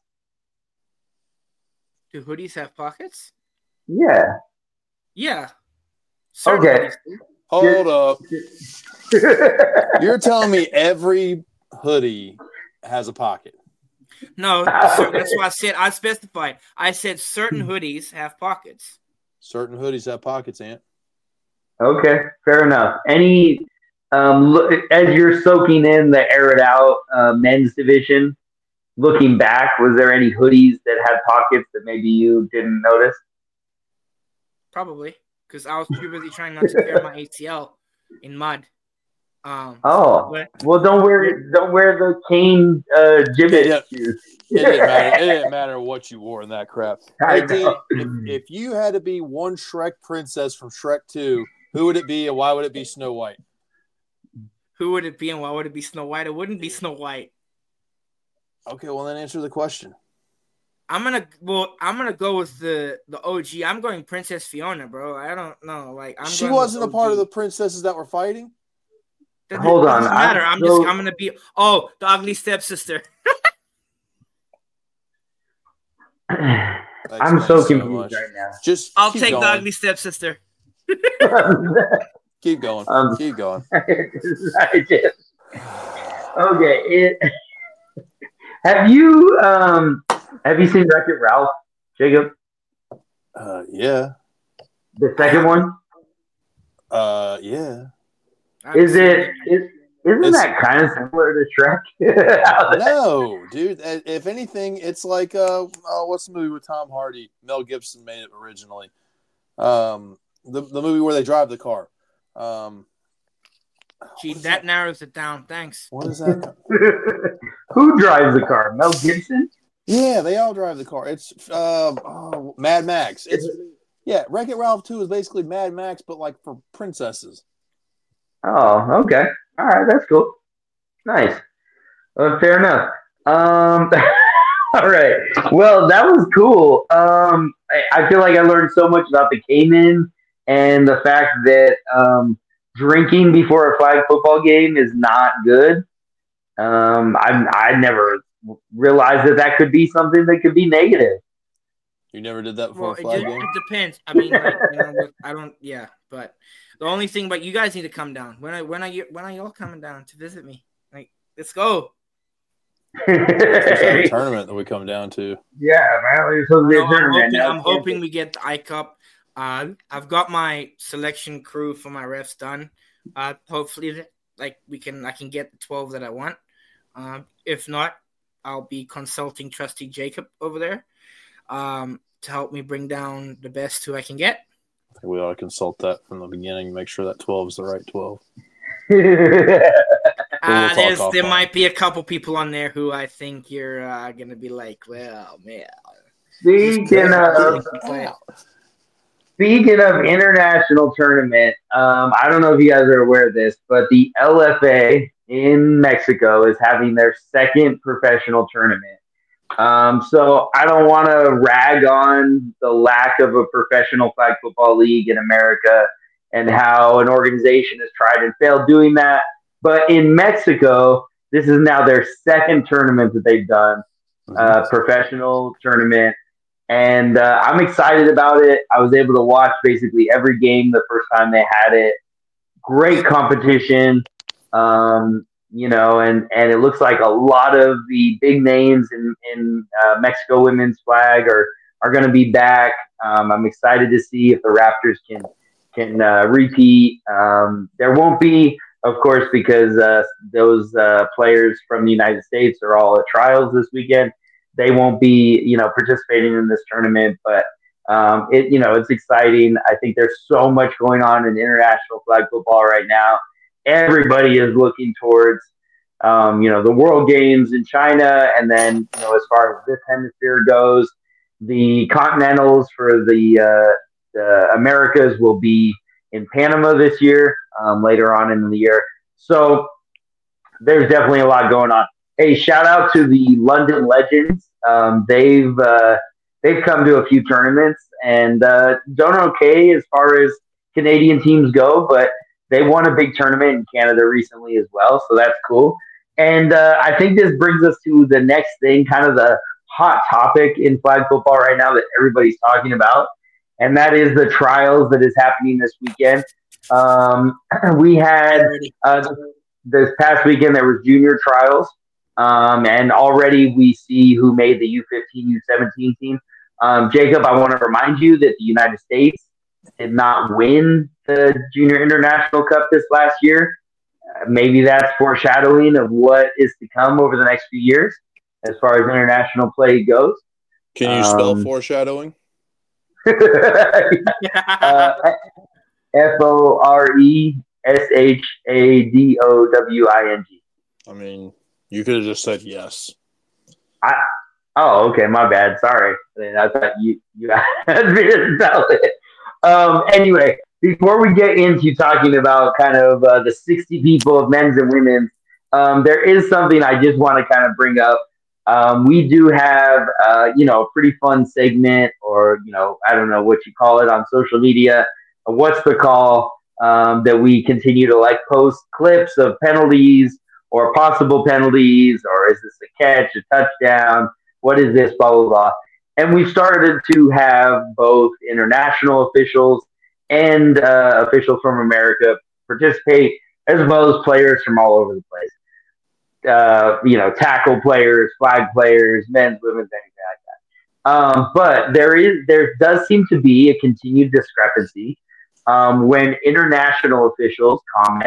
Do hoodies have pockets? Yeah. Yeah. Certain Okay. hoodies do. Hold up. You're telling me every hoodie has a pocket? No, so that's why I said I specified. I said certain hoodies have pockets. Certain hoodies have pockets, Ant. Okay, fair enough. Any um, look, as you're soaking in the air it out uh, men's division, looking back, was there any hoodies that had pockets that maybe you didn't notice? Probably because I was too busy trying not to tear my A C L in mud. Um, Oh, but well, don't wear don't wear the cane uh, gibbet Yeah. shoes. It didn't matter. It didn't matter what you wore in that crap. I Hey, D, know. if, if you had to be one Shrek princess from Shrek two, who would it be, and why would it be Snow White? who would it be, and why would it be Snow White? It wouldn't be Snow White. Okay, well then answer the question. I'm gonna well, I'm gonna go with the the O G. I'm going Princess Fiona, bro. I don't know, like I'm. She going wasn't a with part of O G. the princesses that were fighting. Doesn't- Hold on, doesn't matter. I'm I'm just so- I'm gonna be oh the ugly stepsister. That I'm explains so so confused much. right now. Just I'll keep take going. the ugly stepsister. Keep going. Um, keep going. I just, okay. It, have you um have you seen Wreck-It Ralph, Jacob? Uh, yeah. The second one? Uh, yeah. I haven't Is seen it is Isn't It's- that kind of similar to Shrek? No, dude. If anything, it's like uh, oh, what's the movie with Tom Hardy? Mel Gibson made it originally. Um, the the movie where they drive the car. Um, Gee, that narrows it down. Thanks. what is that? Who drives the car? Mel Gibson? Yeah, they all drive the car. It's uh, oh, Mad Max. It's yeah, Wreck-It Ralph two is basically Mad Max, but like for princesses. Oh, okay. All right, that's cool. Nice. Uh, fair enough. Um, all right. Well, that was cool. Um, I, I feel like I learned so much about the Cayman and the fact that um, drinking before a flag football game is not good. Um, I I never realized that that could be something that could be negative. You never did that before Well, a it, flag just, game? it depends. I mean, like, you know, with- I don't. Yeah, but the only thing, but you guys need to come down. When I when are you when are y'all coming down to visit me? Like, let's go. It's a tournament that we come down to. Yeah, apparently it's supposed to be a No, I'm tournament hoping, now. I'm hoping we get the I Cup. Uh, I've got my selection crew for my refs done. Uh, hopefully, like we can, I can get the twelve that I want. Um, if not, I'll be consulting Trusty Jacob over there um, to help me bring down the best who I can get. I think we ought to consult that from the beginning, make sure that twelve is the right twelve. Uh, talk there's, offline. there might be a couple people on there who I think you're uh, gonna be like, well, man. Speaking of speaking of international tournament, um, I don't know if you guys are aware of this, but the L F A in Mexico is having their second professional tournament. Um, so I don't want to rag on the lack of a professional flag football league in America and how an organization has tried and failed doing that. But in Mexico, this is now their second tournament that they've done, uh, professional tournament. And uh, I'm excited about it. I was able to watch basically every game the first time they had it. Great competition, um, you know, and, and it looks like a lot of the big names in, in uh, Mexico women's flag are, are going to be back. Um, I'm excited to see if the Raptors can can uh, repeat. Um, there won't be, of course, because uh, those uh, players from the United States are all at trials this weekend. They won't be, you know, participating in this tournament, but um, it, you know, it's exciting. I think there's so much going on in international flag football right now. Everybody is looking towards, um, you know, the World Games in China, and then, you know, as far as this hemisphere goes, the Continentals for the, uh, the Americas will be in Panama this year, um, later on in the year. So there's definitely a lot going on. Hey, shout out to the London Legends. Um, they've uh, they've come to a few tournaments and uh, done okay as far as Canadian teams go, but they won a big tournament in Canada recently as well, so that's cool. And uh, I think this brings us to the next thing, kind of the hot topic in flag football right now that everybody's talking about, and that is the trials that is happening this weekend. Um, we had uh, this past weekend there was junior trials. Um, and already we see who made the U fifteen, U seventeen team. Um, Jacob, I want to remind you that the United States did not win the Junior International Cup this last year. Uh, maybe that's foreshadowing of what is to come over the next few years as far as international play goes. Can you spell um, foreshadowing? uh, F O R E S H A D O W I N G. I mean, you could have just said yes. I oh okay, my bad. Sorry. I, mean, I thought you you asked me to spell it. Um. Anyway, before we get into talking about kind of uh, the sixty people of men's and women's, um, there is something I just want to kind of bring up. Um, we do have uh, you know, a pretty fun segment, or you know, I don't know what you call it on social media. What's the call? Um, that we continue to like post clips of penalties or possible penalties, or is this a catch, a touchdown? What is this, blah, blah, blah. And we've started to have both international officials and uh, officials from America participate, as well as players from all over the place. Uh, you know, tackle players, flag players, men's, women's, anything like that. Um, but there is, there does seem to be a continued discrepancy um, when international officials comment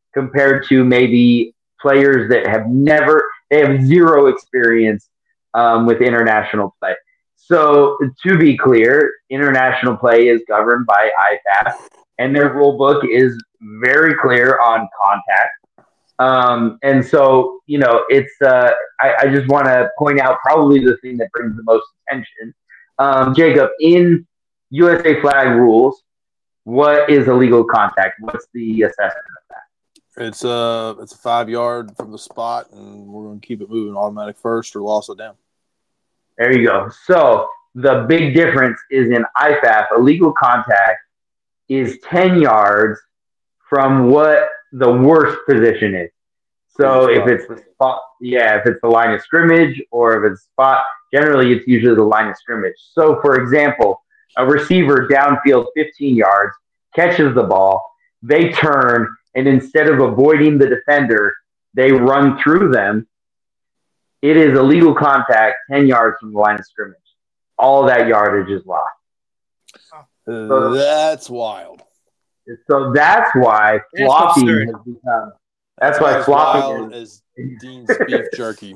compared to maybe players that have never, they have zero experience um, with international play. So to be clear, international play is governed by I F A F, and their rule book is very clear on contact. Um, and so, you know, it's, uh, I, I just want to point out probably the thing that brings the most attention. Um, Jacob, in U S A flag rules, what is illegal contact? What's the assessment of that? It's a, it's a five yard from the spot, and we're going to keep it moving, automatic first or loss of down. There you go. So the big difference is in I F A F, illegal contact is ten yards from what the worst position is. So if it's the spot, yeah, if it's the line of scrimmage or if it's spot, generally it's usually the line of scrimmage. So for example, a receiver downfield fifteen yards catches the ball, they turn, and instead of avoiding the defender, they run through them. It is illegal contact ten yards from the line of scrimmage. All that yardage is lost. Uh, so, that's wild. So that's why flopping has become. That's, that's why flopping is Dean's beef jerky.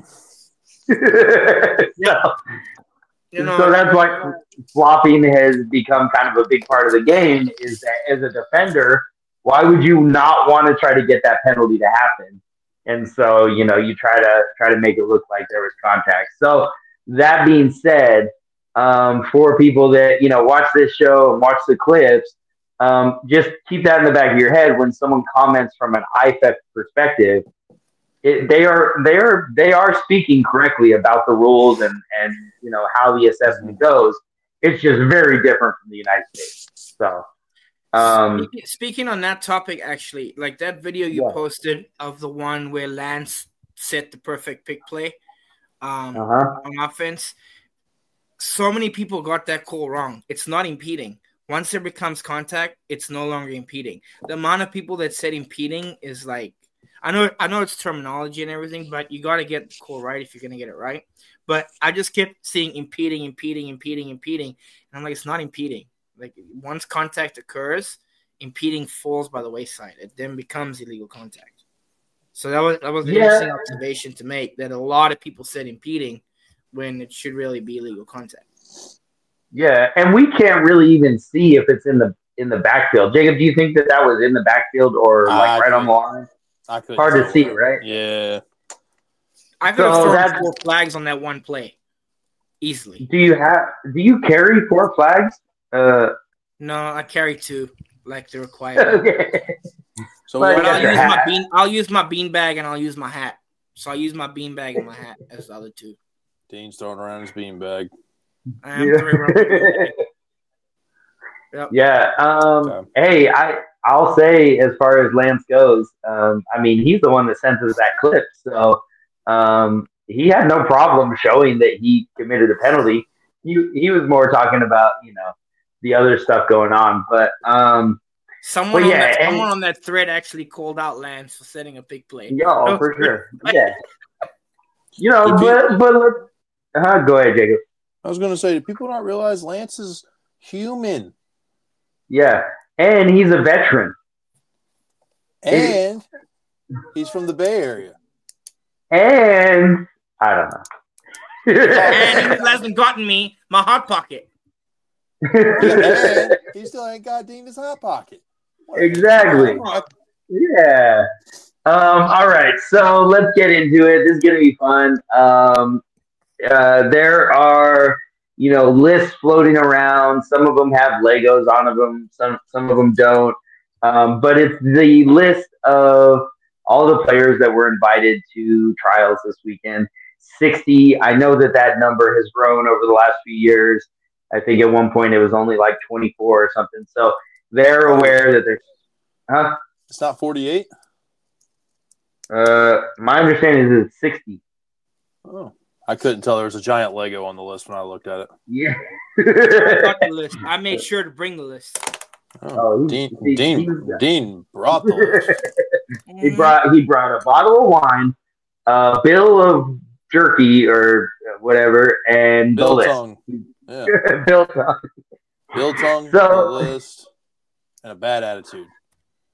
yeah. You know, so that's why flopping has become kind of a big part of the game. Is that as a defender, why would you not want to try to get that penalty to happen? And so, you know, you try to try to make it look like there was contact. So that being said, um, for people that, you know, watch this show and watch the clips, um, just keep that in the back of your head when someone comments from an I F A F perspective. It, they are they are they are speaking correctly about the rules and and you know how the assessment goes. It's just very different from the United States. So. Um, speaking, speaking on that topic, actually, like that video you yeah. posted of the one where Lance set the perfect pick play um, uh-huh. on offense, so many people got that call wrong. It's not impeding. Once it becomes contact, it's no longer impeding. The amount of people that said impeding is like, I know, I know it's terminology and everything, but you got to get the call right if you're going to get it right. But I just kept seeing impeding, impeding, impeding, impeding, and I'm like, it's not impeding. Like once contact occurs, impeding falls by the wayside. It then becomes illegal contact. So that was that was an yeah. interesting observation to make, that a lot of people said impeding when it should really be illegal contact. Yeah, and we can't really even see if it's in the in the backfield. Jacob, do you think that that was in the backfield or like I right on the line? I could hard to see, right? Yeah. I could so have thrown four flags on that one play easily. Do you have? Do you carry four flags? Uh, no, I carry two, like the required. Okay. So but I'll use hat. my bean. I'll use my bean bag and I'll use my hat. So I'll use my bean bag and my hat as the other two. Dean's throwing around his bean bag. I am yeah. Yep. Yeah. Um, okay. Hey, I I'll say as far as Lance goes, um, I mean he's the one that sent us that clip, so um, he had no problem showing that he committed a penalty. He he was more talking about you know. the other stuff going on, but um, someone, but yeah, on that, and, someone on that thread actually called out Lance for setting a big play. Yo, for sure, yeah. You know, but but uh, go ahead, Jacob. I was going to say, do people not realize Lance is human? Yeah, and he's a veteran, and he's from the Bay Area, and I don't know, and he hasn't gotten me my hot pocket. Yeah, and he still ain't got Dean his hot pocket. What exactly. Yeah. Um, all right, so let's get into it. This is gonna be fun. Um, uh, there are, you know, lists floating around. Some of them have Legos on them. Some some of them don't. Um, but it's the list of all the players that were invited to trials this weekend. sixty. I know that that number has grown over the last few years. I think at one point it was only like twenty-four or something. So they're aware that there's, huh? It's not forty-eight? Uh, my understanding is it's sixty. Oh, I couldn't tell there was a giant Lego on the list when I looked at it. Yeah. I got the list. I made sure to bring the list. Oh, oh Dean, he, Dean, he Dean brought the list. he brought he brought a bottle of wine, a bill of jerky or whatever, and Bill the list. Tongue. Yeah. Bill Tongue. Bill Tongue, so, the list, and a bad attitude.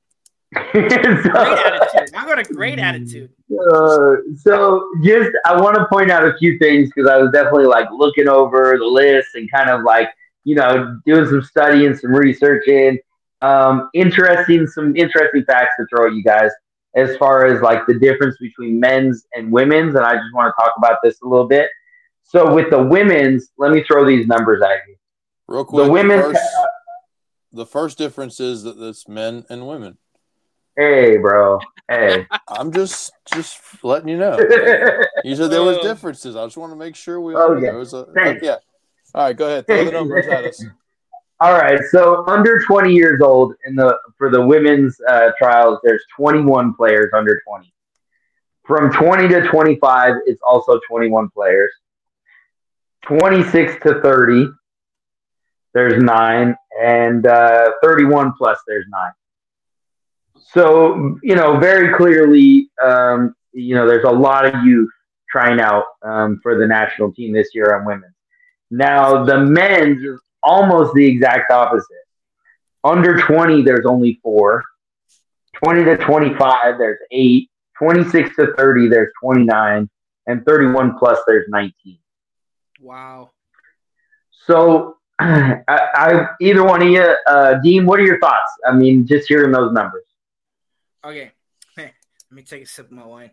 Great attitude. I got a great attitude. Uh, so just I want to point out a few things because I was definitely like looking over the list and kind of like you know doing some study and some researching. Um, interesting, some interesting facts to throw at you guys as far as like the difference between men's and women's, and I just want to talk about this a little bit. So with the women's, let me throw these numbers at you. Real quick, the women's. The first, the first difference is that it's men and women. Hey, bro. Hey. I'm just just letting you know. You said there was differences. I just want to make sure we all okay. there was a uh, yeah. All right, go ahead. Throw the numbers at us. All right. So under twenty years old in the for the women's uh, trials, there's twenty-one players under twenty. From twenty to twenty-five, it's also twenty-one players. twenty-six to thirty, there's nine, and uh, thirty-one plus, there's nine. So, you know, very clearly, um, you know, there's a lot of youth trying out um, for the national team this year on women. Now, the men's is almost the exact opposite. Under twenty, there's only four. twenty to twenty-five, there's eight. twenty-six to thirty, there's twenty-nine. And thirty-one plus, there's nineteen. Wow. So, I, I either one of you, uh, Dean, what are your thoughts? I mean, just hearing those numbers. Okay, hey, let me take a sip of my wine.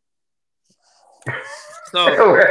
So,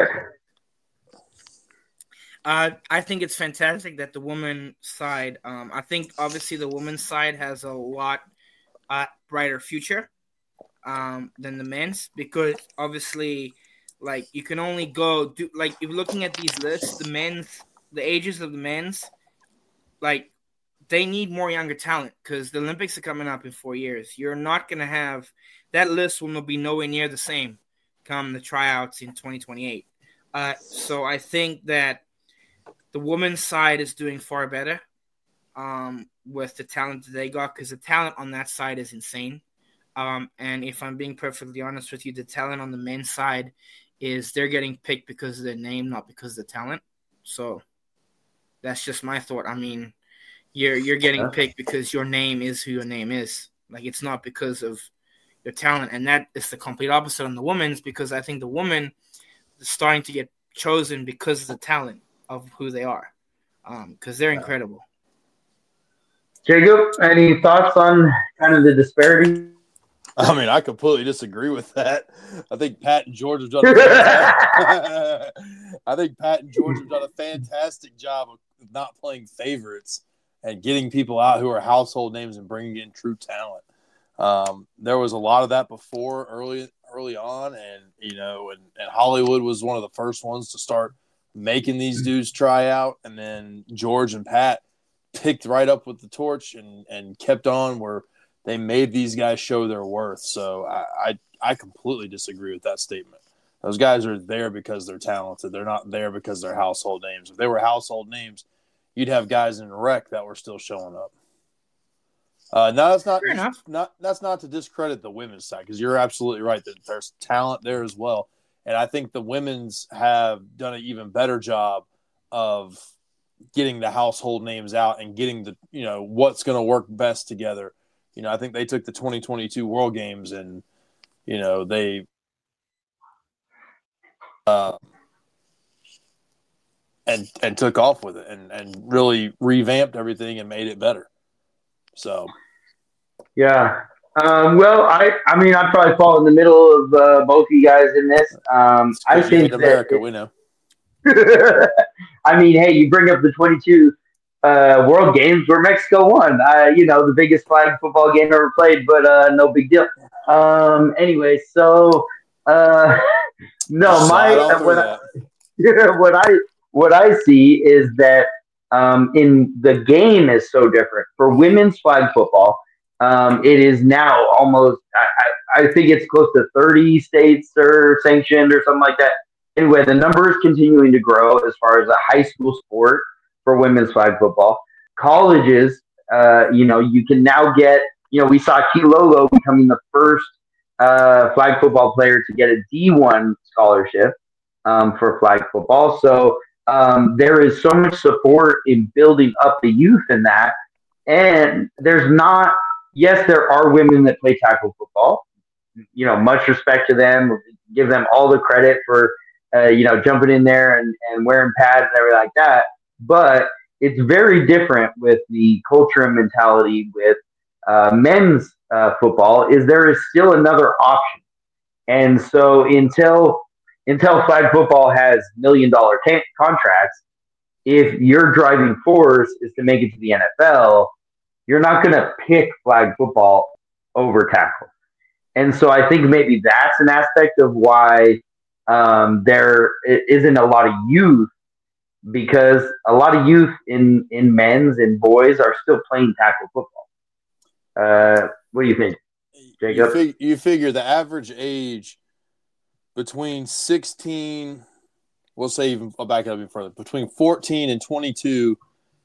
uh, I think it's fantastic that the women's side. Um, I think obviously the women's side has a lot uh, brighter future um, than the men's because obviously, like you can only go do like if you're looking at these lists, the men's, the ages of the men's, like. They need more younger talent because the Olympics are coming up in four years. You're not going to have – that list will be nowhere near the same come the tryouts in twenty twenty-eight. Uh, so I think that the women's side is doing far better um, with the talent that they got because the talent on that side is insane. Um, and if I'm being perfectly honest with you, the talent on the men's side is they're getting picked because of their name, not because of the talent. So that's just my thought. I mean – You're you're getting picked because your name is who your name is. Like it's not because of your talent, and that is the complete opposite on the women's because I think the women is starting to get chosen because of the talent of who they are, because um, they're incredible. Jacob, any thoughts on kind of the disparity? I mean, I completely disagree with that. I think Pat and George have done. A fantastic, I think Pat and George have done a fantastic job of not playing favorites. And getting people out who are household names and bringing in true talent. Um, there was a lot of that before early early on, and you know, and, and Hollywood was one of the first ones to start making these dudes try out, and then George and Pat picked right up with the torch and, and kept on where they made these guys show their worth. So I, I I completely disagree with that statement. Those guys are there because they're talented. They're not there because they're household names. If they were household names, you'd have guys in rec that were still showing up. Uh, now that's not, not that's not to discredit the women's side because you're absolutely right that there's talent there as well, and I think the women's have done an even better job of getting the household names out and getting the you know what's going to work best together. You know, I think they took the twenty twenty-two World Games and you know they. Uh, And, and took off with it and, and really revamped everything and made it better. So, yeah. Um, well, I, I mean, I'd probably fall in the middle of uh, both of you guys in this. Um, I think America, that, we know. I mean, hey, you bring up the twenty-two uh, World Games where Mexico won. Uh, you know, the biggest flag football game ever played, but uh, no big deal. Um, anyway, so uh, no, my uh, what, I, what I. What I see is that um, in the game is so different. For women's flag football, um, it is now almost, I, I think it's close to thirty states are sanctioned or something like that. Anyway, the number is continuing to grow as far as a high school sport for women's flag football. Colleges, uh, you know, you can now get, you know, we saw Kilolo becoming the first uh, flag football player to get a D one scholarship um, for flag football. So, Um, there is so much support in building up the youth in that. And there's not yes, there are women that play tackle football. You know, much respect to them. Give them all the credit for, uh, you know, jumping in there and, and wearing pads and everything like that. But it's very different with the culture and mentality with uh, men's uh, football. Is there is still another option, and so until until flag football has million dollar ta- contracts, if your driving force is to make it to the N F L, you're not going to pick flag football over tackle. And so I think maybe that's an aspect of why um, there isn't a lot of youth, because a lot of youth in, in men's and boys are still playing tackle football. Uh, what do you think, Jacob? You, fig- you figure the average age between sixteen, we'll say even, I'll back it up even further, between fourteen and twenty-two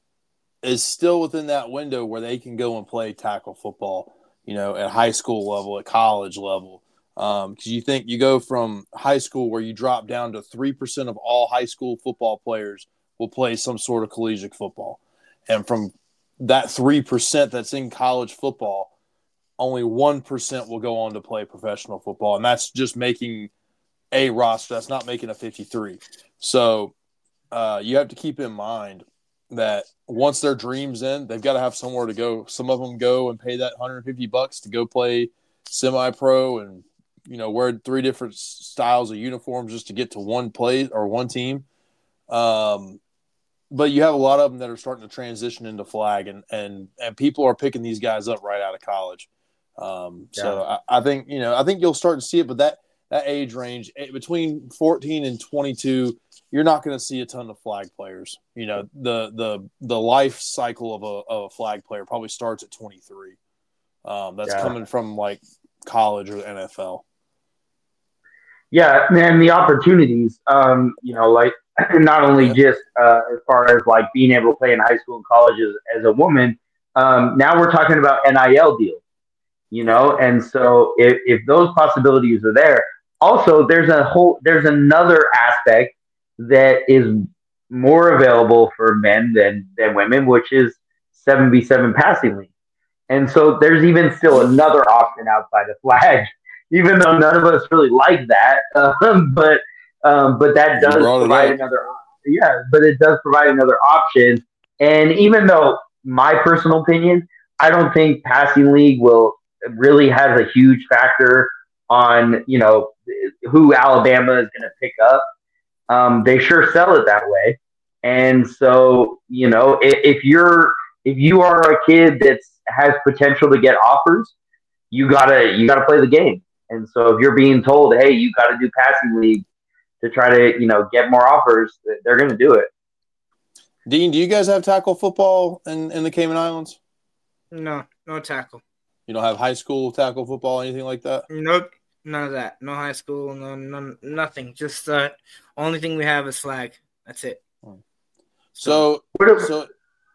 is still within that window where they can go and play tackle football, you know, at high school level, at college level. Because um, you think you go from high school where you drop down to three percent of all high school football players will play some sort of collegiate football. And from that three percent that's in college football, only one percent will go on to play professional football. And that's just making a roster. That's not making a fifty-three. So uh, you have to keep in mind that once their dreams end, they've got to have somewhere to go. Some of them go and pay that one hundred fifty bucks to go play semi-pro and, you know, wear three different styles of uniforms just to get to one play or one team. Um, but you have a lot of them that are starting to transition into flag, and and and people are picking these guys up right out of college. Um, yeah. So I, I think you know I think you'll start to see it, but that that age range between fourteen and twenty-two, you're not going to see a ton of flag players. You know, the the the life cycle of a of a flag player probably starts at twenty-three. Um, that's yeah. coming from like college or the N F L. Yeah, and the opportunities, um, you know, like not only yeah. just uh, as far as like being able to play in high school and college as, as a woman, um, now we're talking about N I L deals, you know, and so if, if those possibilities are there, also there's a whole, there's another aspect that is more available for men than, than women, which is seven v seven passing league. And so there's even still another option outside of flag, even though none of us really like that. Um, but um, but that does provide another yeah, but it does provide another option. And even though my personal opinion, I don't think passing league will really has a huge factor on, you know, who Alabama is going to pick up. Um, they sure sell it that way. And so, you know, if, if you're if you are a kid that has potential to get offers, you gotta you gotta play the game. And so if you're being told, hey, you got to do passing league to try to, you know, get more offers, they're going to do it. Dean, do you guys have tackle football in, in the Cayman Islands? No, no tackle. You don't have high school tackle football, anything like that? Nope, none of that. No high school, no, no nothing. Just uh, only thing we have is flag. That's it. So, so, so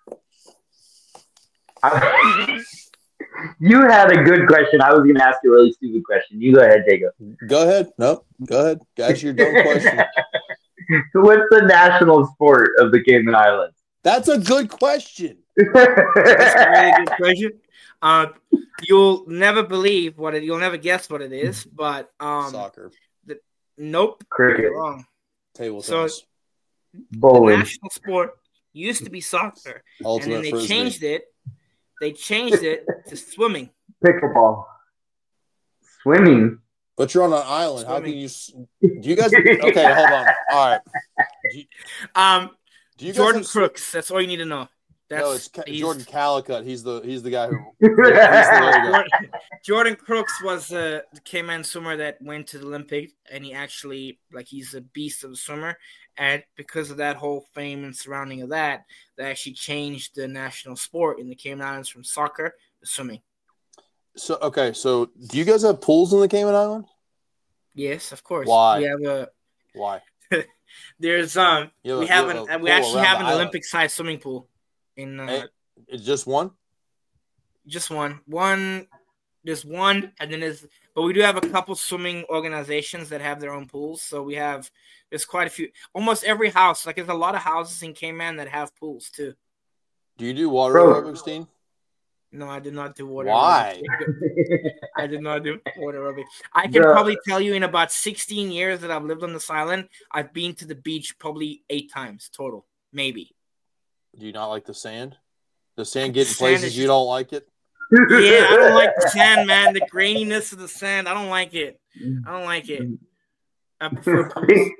I, you had a good question. I was going to ask you a really stupid question. You go ahead, Jacob. Go ahead. No, go ahead. Ask your dumb question. What's the national sport of the Cayman Islands? That's a good question. That's a really good question. Uh, you'll never believe what it. You'll never guess what it is. But um, soccer. The, nope. Cricket. Wrong. Table tennis. So, bowling. The national sport used to be soccer, Ultimate and then they frisbee. changed it. They changed it to swimming. Pickleball. Swimming. But you're on an island. Swimming. How can you? Do you guys? Okay, hold on. All right. Do you, um, do you Jordan have, Crooks. That's all you need to know. That's, no, it's Ca- Jordan Calicut. He's the he's the guy who. the Jordan Crooks was a Cayman swimmer that went to the Olympics, and he actually like he's a beast of a swimmer. And because of that whole fame and surrounding of that, they actually changed the national sport in the Cayman Islands from soccer to swimming. So okay, so do you guys have pools in the Cayman Islands? Yes, of course. Why? We have a. Why? There's um. Have we a, have have an we actually have an Olympic-sized swimming pool. In uh, hey, it's just one. Just one. One. There's one, and then there's. But we do have a couple swimming organizations that have their own pools. So we have. There's quite a few. Almost every house. Like there's a lot of houses in Cayman that have pools too. Do you do water aerobics, Dean? No, I did not do water Why? aerobics. I did not do water aerobics. I can The- probably tell you in about sixteen years that I've lived on this island, I've been to the beach probably eight times total, maybe. Do you not like the sand? The sand get in Sand places is you just- don't like it? Yeah, I don't like the sand, man. The graininess of the sand, I don't like it. I don't like it. I prefer pools.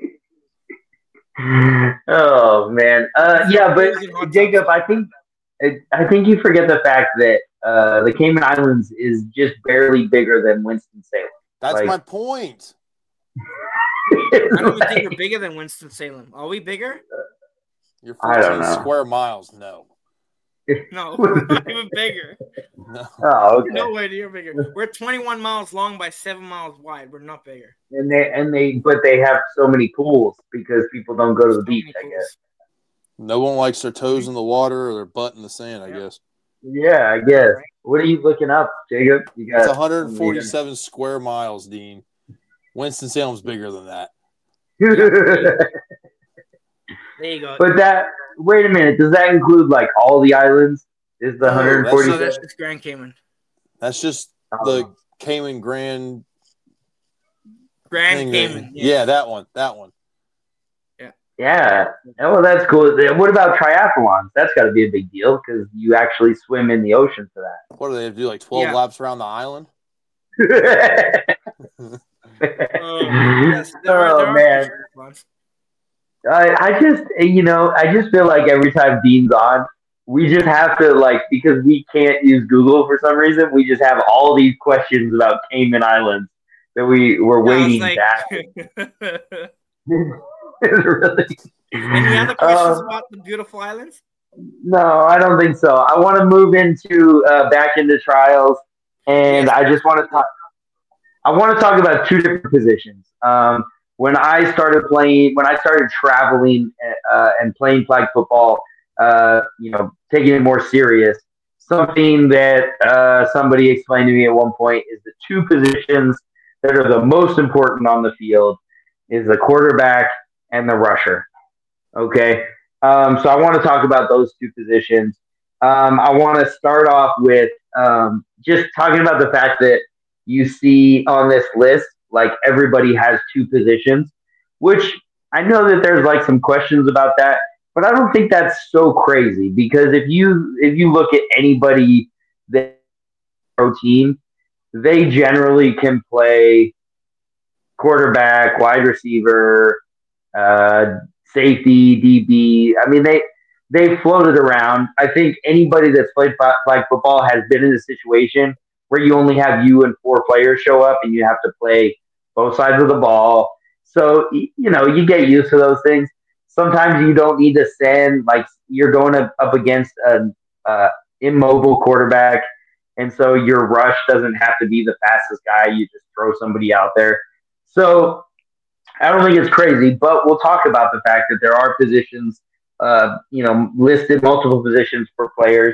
Oh man, uh, yeah, but Pools and hot tubs. Jacob, I think I think you forget the fact that uh, the Cayman Islands is just barely bigger than Winston Salem. That's Like- my point. I don't even think we're bigger than Winston-Salem. Are we bigger? You're I don't fourteen know. square miles. No. No, we're not even bigger. No. Oh, okay. No way near bigger. We're twenty-one miles long by seven miles wide. We're not bigger. And they and they but they have so many pools because people don't go to the So beach. many I pools. guess. No one likes their toes in the water or their butt in the sand, I Yep. guess. Yeah, I guess. Right. What are you looking up, Jacob? You got It's one hundred forty-seven square miles, Dean. Winston-Salem's bigger than that. There you go. But that. Wait a minute. Does that include like all the islands? Is the No, one hundred No, forty-seven? that's just Grand Cayman. That's just the Cayman Grand Grand thing. Cayman. that- yes. Yeah, that one. That one. Yeah. Oh, well, that's cool. What about triathlons? That's got to be a big deal because you actually swim in the ocean for What do they have to do? Like twelve Yeah. laps around the island? that. Uh, yes, there are, Oh, there are man. triathlons. I, I just, you know, I just feel like every time Dean's on, we just have to, like, because we can't use Google for some reason, we just have all these questions about Cayman Islands that we were Yeah, I was waiting like- to ask. It's really, Any other questions Uh, about the beautiful islands? no, I don't think so. I want to move into uh, back into trials, and Yes. I just want to talk. I want to talk about two different positions. Um, when I started playing, when I started traveling uh, and playing flag football, uh, you know, taking it more serious. Something that uh, somebody explained to me at one point is the two positions that are the most important on the field is the quarterback and the rusher. Okay, um, so I want to talk about those two positions. Um, I want to start off with um, just talking about the fact that you see on this list, like everybody has two positions, which I know that there's like some questions about that, but I don't think that's so crazy because if you if you look at anybody that pro team, they generally can play quarterback, wide receiver, uh, safety, D B. I mean, they they floated around. I think anybody that's played flag football has been in a situation where you only have you and four players show up and you have to play both sides of the ball. So, you know, you get used to those things. Sometimes you don't need to send, like, you're going up against an uh, immobile quarterback. And so your rush doesn't have to be the fastest guy. You just throw somebody out there. So I don't think it's crazy, but we'll talk about the fact that there are positions, uh, you know, listed multiple positions for players.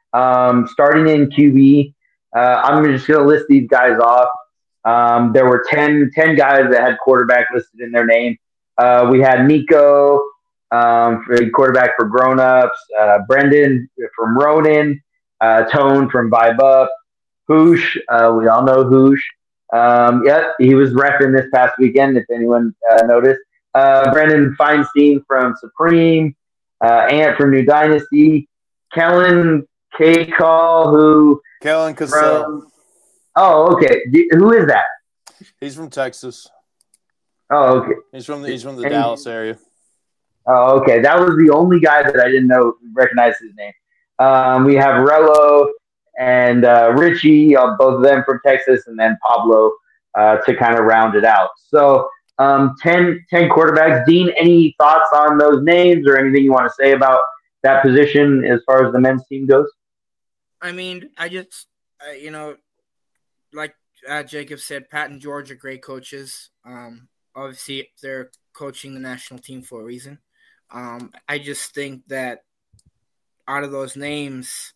Um, starting in Q B, uh, I'm just going to list these guys off. Um, there were ten, ten guys that had quarterback listed in their name. Uh, we had Nico, um, for quarterback for Grown Ups, uh, Brendan from Ronin, uh, Tone from Vibe Up, Hoosh, uh, we all know Hoosh. Um, yeah, he was repping this past weekend, if anyone uh, noticed. Uh, Brendan Feinstein from Supreme, uh, Ant from New Dynasty, Kellen K. Call, who Kellen Cassell. from. Oh, okay. D- who is that? He's from Texas. Oh, okay. He's from the, he's from the And- Dallas area. Oh, okay. That was the only guy that I didn't know recognize his name. Um, we have Rello and uh, Richie, uh, both of them from Texas, and then Pablo uh, to kind of round it out. So um, ten, ten quarterbacks. Dean, any thoughts on those names or anything you want to say about that position as far as the men's team goes? I mean, I just, uh, you know, like uh, Jacob said, Pat and George are great coaches. Um, obviously, they're coaching the national team for a reason. Um, I just think that out of those names,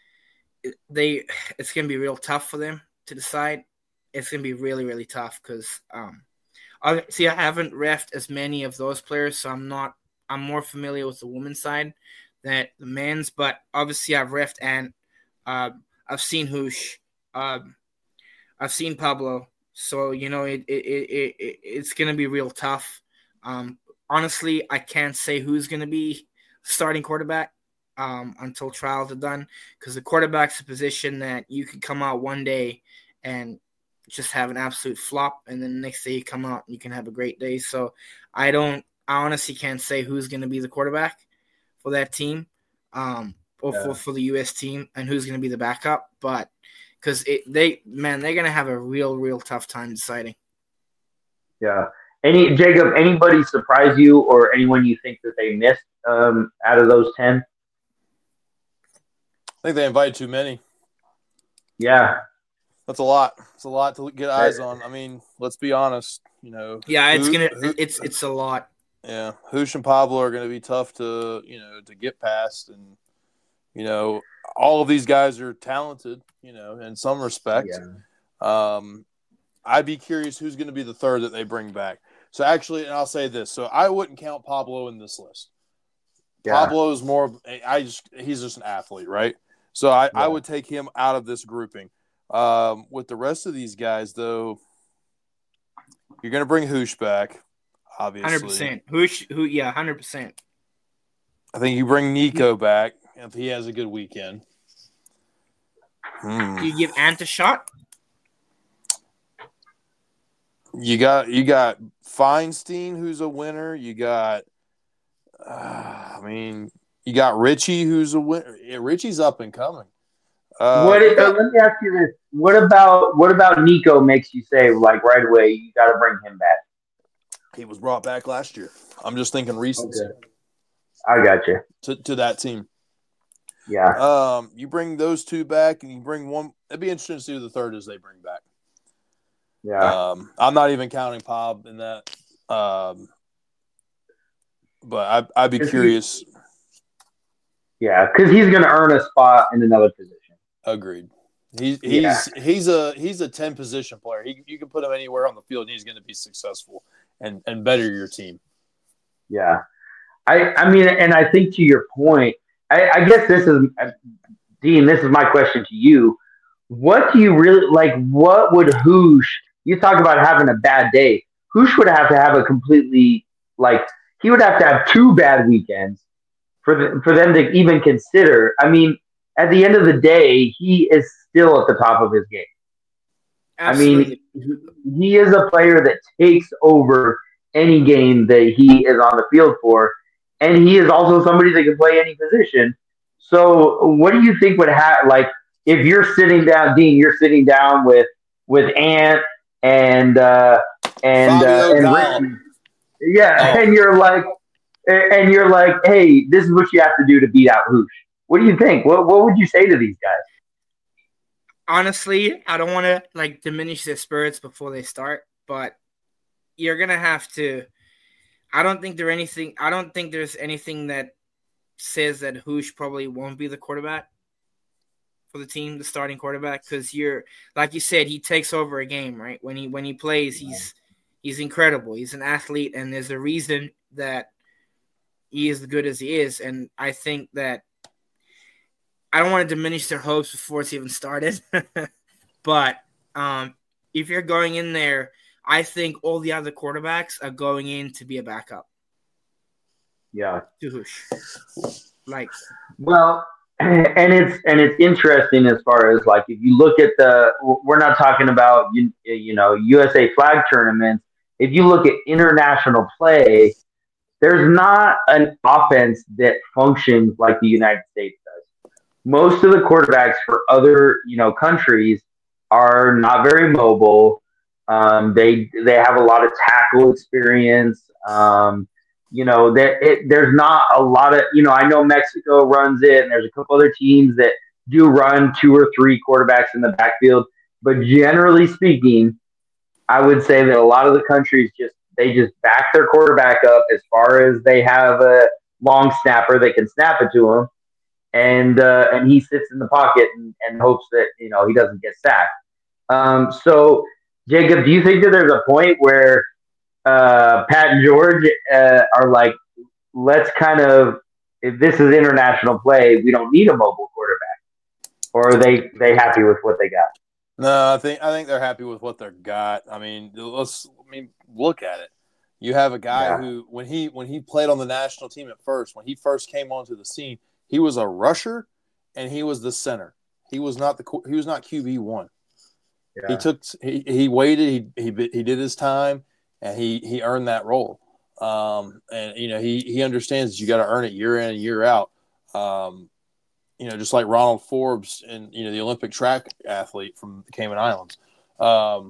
they it's going to be real tough for them to decide. It's going to be really, really tough because, um, obviously, I haven't reffed as many of those players, so I'm not. I'm more familiar with the women's side than the men's. But obviously, I've reffed and uh, I've seen Hoosh. Um, I've seen Pablo. So, you know, it, it, it, it it's going to be real tough. Um, honestly, I can't say who's going to be starting quarterback um, until trials are done, because the quarterback's a position that you can come out one day and just have an absolute flop, and then the next day you come out and you can have a great day. So I don't – I honestly can't say who's going to be the quarterback for that team um, or yeah. for, for the U S team, and who's going to be the backup. But because they, man, they're going to have a real, real tough time deciding. Yeah. Any Jacob, anybody surprise you or anyone you think that they missed um, out of those ten? I think they invited too many. Yeah. That's a lot. It's a lot to get eyes on. I mean, let's be honest. You know. Yeah, it's who, gonna. Who, it's it's a lot. Yeah, Hoosh and Pablo are going to be tough to you know to get past, and you know all of these guys are talented. You know, in some respects. Yeah. Um, I'd be curious who's going to be the third that they bring back. So actually, and I'll say this: so I wouldn't count Pablo in this list. Yeah. Pablo is more. I just he's just an athlete, right? So I, yeah. I would take him out of this grouping. Um, with the rest of these guys, though, you're going to bring Hoosh back, obviously. one hundred percent. Hoosh, who, yeah, one hundred percent. I think you bring Nico back if he has a good weekend. Hmm. Do you give Ant a shot? You got you got Feinstein, who's a winner. You got, uh, I mean, you got Richie, who's a winner. Yeah, Richie's up and coming. Uh, what? Is, uh, let me ask you this: What about what about Nico? Makes you say like right away you got to bring him back? He was brought back last year. I'm just thinking recency. Okay. I got you to to that team. Yeah. Um, you bring those two back, and you bring one. It'd be interesting to see who the third is they bring back. Yeah. Um, I'm not even counting Pab in that. Um, but I, I'd be curious. He, yeah, because he's going to earn a spot in another position. Agreed. He's he's yeah. he's a he's a ten position player. He you can put him anywhere on the field, and he's going to be successful and, and better your team. Yeah, I I mean, and I think to your point, I, I guess this is Dean. This is my question to you. What do you really like? What would Hoosh? You talk about having a bad day. Hoosh would have to have a completely like he would have to have two bad weekends for the, for them to even consider. I mean. At the end of the day, he is still at the top of his game. Absolutely. I mean, he is a player that takes over any game that he is on the field for, and he is also somebody that can play any position. So, what do you think would happen? Like, if you're sitting down, Dean, you're sitting down with with Ant and uh, and uh, and Richie, yeah, oh. and you're like, and you're like, hey, this is what you have to do to beat out Hoosh. What do you think? What what would you say to these guys? Honestly, I don't want to like diminish their spirits before they start, but you're gonna have to. I don't think there anything. I don't think there's anything that says that Hoosh probably won't be the quarterback for the team, the starting quarterback, because you're like you said, he takes over a game, right? When he when he plays, he's he's incredible. He's an athlete, and there's a reason that he is as good as he is, and I think that. I don't want to diminish their hopes before it's even started, but um, if you're going in there, I think all the other quarterbacks are going in to be a backup. Yeah, to Hoosh. Like, well, and it's and it's interesting as far as like if you look at the, we're not talking about you, you know U S A flag tournaments. If you look at international play, there's not an offense that functions like the United States does. Most of the quarterbacks for other, you know, countries are not very mobile. Um, they they have a lot of tackle experience. Um, you know, that it, there's not a lot of, you know, I know Mexico runs it, and there's a couple other teams that do run two or three quarterbacks in the backfield. But generally speaking, I would say that a lot of the countries just they just back their quarterback up as far as they have a long snapper that can snap it to him. And uh, and he sits in the pocket and, and hopes that, you know, he doesn't get sacked. Um, so, Jacob, do you think that there's a point where uh, Pat and George uh, are like, let's kind of, if this is international play, we don't need a mobile quarterback? or are they they happy with what they got? No, I think I think they're happy with what they got. I mean, let's I mean look at it. You have a guy Yeah. who when he when he played on the national team at first, when he first came onto the scene, he was a rusher and he was the center. He was not the he was not Q B one. Yeah. He took he, he waited, he, he he did his time, and he he earned that role. Um, and you know he he understands that you got to earn it year in and year out. Um, you know, just like Ronald Forbes and you know the Olympic track athlete from the Cayman Islands. Um,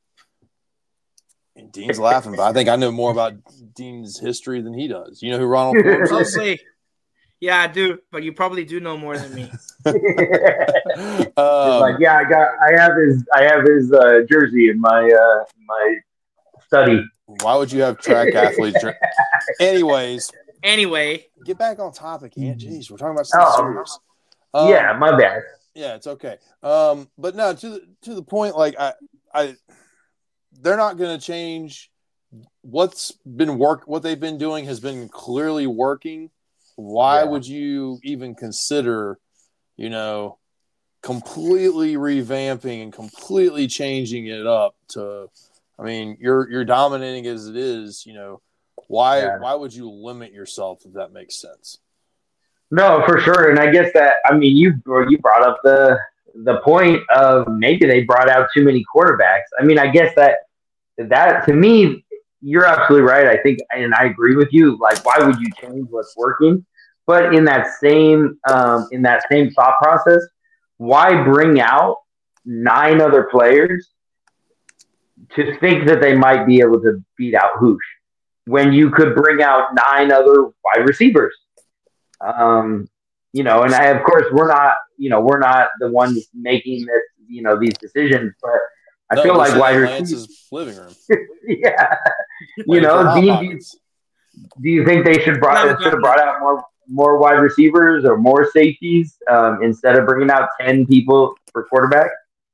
and Dean's laughing, but I think I know more about Dean's history than he does. You know who Ronald Forbes is? Probably. Yeah, I do, but you probably do know more than me. um, like, yeah, I got, I have his, I have his uh, jersey in my uh, my study. Why would you have track athletes? Anyways, Anyway, get back on topic, Ant. Jeez, we're talking about something Oh, serious. Um, yeah, my bad. yeah, it's okay. Um, but no, to the to the point, like I, I, they're not going to change. What's been work, what they've been doing has been clearly working. Why Yeah. would you even consider, you know, completely revamping and completely changing it up to? I mean, you're you're dominating as it is. You know, why Yeah. why would you limit yourself if that makes sense? No, for sure. And I guess that, I mean, you you brought up the the point of maybe they brought out too many quarterbacks. I mean, I guess that that to me, you're absolutely right. I think, and I agree with you. Like, why would you change what's working? But in that same um, in that same thought process, why bring out nine other players to think that they might be able to beat out Hoosh when you could bring out nine other wide receivers? Um, you know, and I, of course, we're not, you know, we're not the ones making this, you know, these decisions, but I No, feel this like is wide Lance's receivers, living room. yeah. You Waiting for know, Hot do you, Pockets. do you think they should brought No, should have no. brought out more more wide receivers or more safeties um, instead of bringing out ten people for quarterback?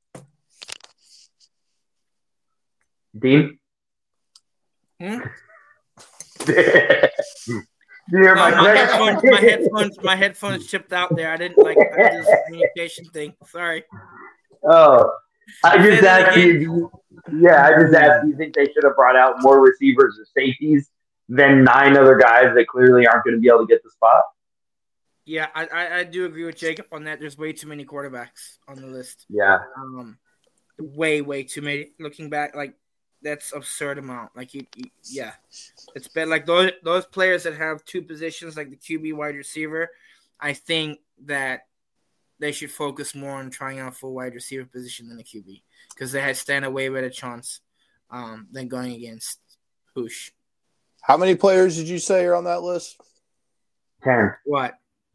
Dean, Hmm? do you hear No, my my headphones, my question? headphones, my headphones chipped out there. I didn't like I did this communication thing. Sorry. Oh, I just Say that asked again. you. do you- Yeah, I just asked. Do you think they should have brought out more receivers or safeties than nine other guys that clearly aren't going to be able to get the spot? Yeah, I, I, I do agree with Jacob on that. There's way too many quarterbacks on the list. Yeah, Um, way, way too many. Looking back, like that's absurd amount. Like you, you yeah, it's been like those those players that have two positions, like the Q B, wide receiver. I think that they should focus more on trying out for wide receiver position than the Q B because they had stand a way better chance um, than going against Hoosh. How many players did you say are on that list? ten, What?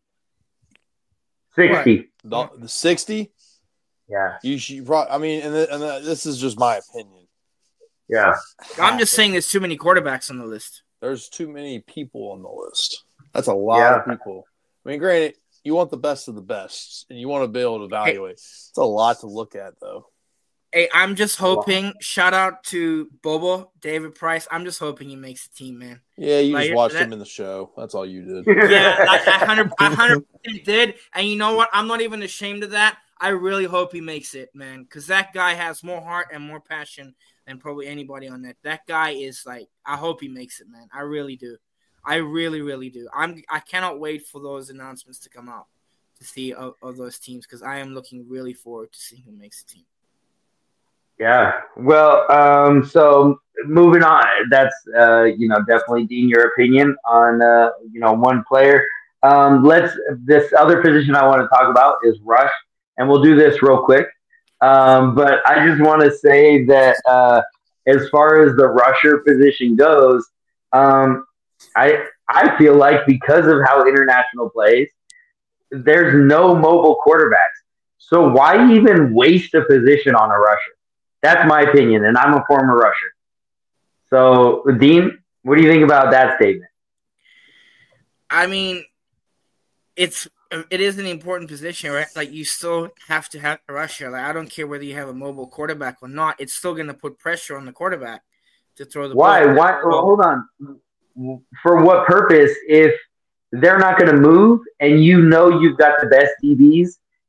sixty. The, the sixty? Yeah, You should. Probably, I mean, and, the, and the, this is just my opinion. yeah. I'm just saying there's too many quarterbacks on the list. There's too many people on the list. That's a lot Yeah. of people. I mean, granted, you want the best of the best, and you want to be able to evaluate. It's a lot to look at, though. Hey, I'm just hoping. Shout out to Bobo, David Price. I'm just hoping he makes the team, man. Yeah, you Like, just watched that- him in the show. That's all you did. Yeah, I, I hundred, I hundred percent did. And you know what? I'm not even ashamed of that. I really hope he makes it, man, because that guy has more heart and more passion than probably anybody on that. That guy is like, I hope he makes it, man. I really do. I really, really do. I'm. I cannot wait for those announcements to come out to see of, of those teams because I am looking really forward to seeing who makes the team. Yeah. Well, um, so moving on, that's uh, you know, definitely Dean, your opinion on uh, you know, one player. Um, let's this other position I want to talk about is rush, and we'll do this real quick. Um, but I just want to say that uh, as far as the rusher position goes, um, I I feel like because of how international plays, there's no mobile quarterbacks. So why even waste a position on a rusher? That's my opinion, and I'm a former rusher. So, Dean, what do you think about that statement? I mean, it's it is an important position, right? Like you still have to have a rusher. Like I don't care whether you have a mobile quarterback or not. It's still going to put pressure on the quarterback to throw the Why? ball. Why? Well, hold on. For what purpose? If they're not going to move, and you know you've got the best D Bs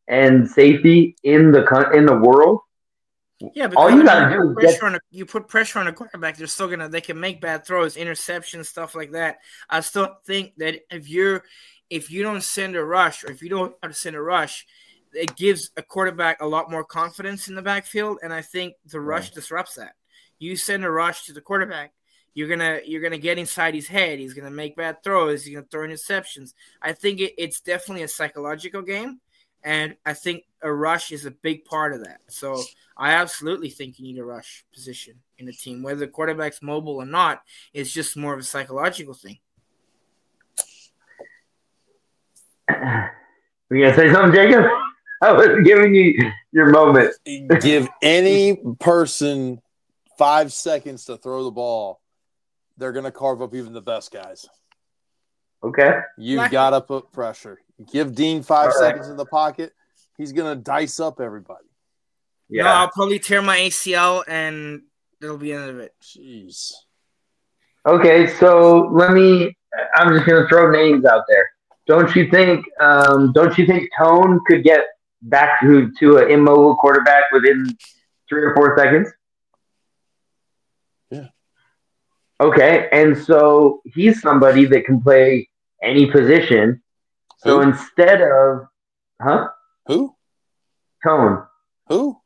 and safety in the in the world. Yeah, because all you I got to mean, do is pressure get, on a, you put pressure on a quarterback, they're still gonna they can make bad throws, interceptions, stuff like that. I still think that if you're if you don't send a rush or if you don't send a rush, it gives a quarterback a lot more confidence in the backfield, and I think the rush yeah. disrupts that. You send a rush to the quarterback, you're gonna you're gonna get inside his head. He's gonna make bad throws. He's gonna throw interceptions. I think it, it's definitely a psychological game, and I think a rush is a big part of that. So I absolutely think you need a rush position in a team, whether the quarterback's mobile or not. It's just more of a psychological thing. Were you gonna say something, Jacob? I was giving you your moment. Give any person five seconds to throw the ball, they're going to carve up even the best guys. Okay. You've got to put pressure. Give Dean five right. seconds in the pocket, he's going to dice up everybody. Yeah. No, I'll probably tear my A C L, and that'll be the end of it. Jeez. Okay, so let me – I'm just going to throw names out there. Don't you think um, Don't you think Tone could get back to, to an immobile quarterback within three or four seconds? Yeah. Okay, and so he's somebody that can play any position. So Who? instead of, huh? Who? Tone. Who?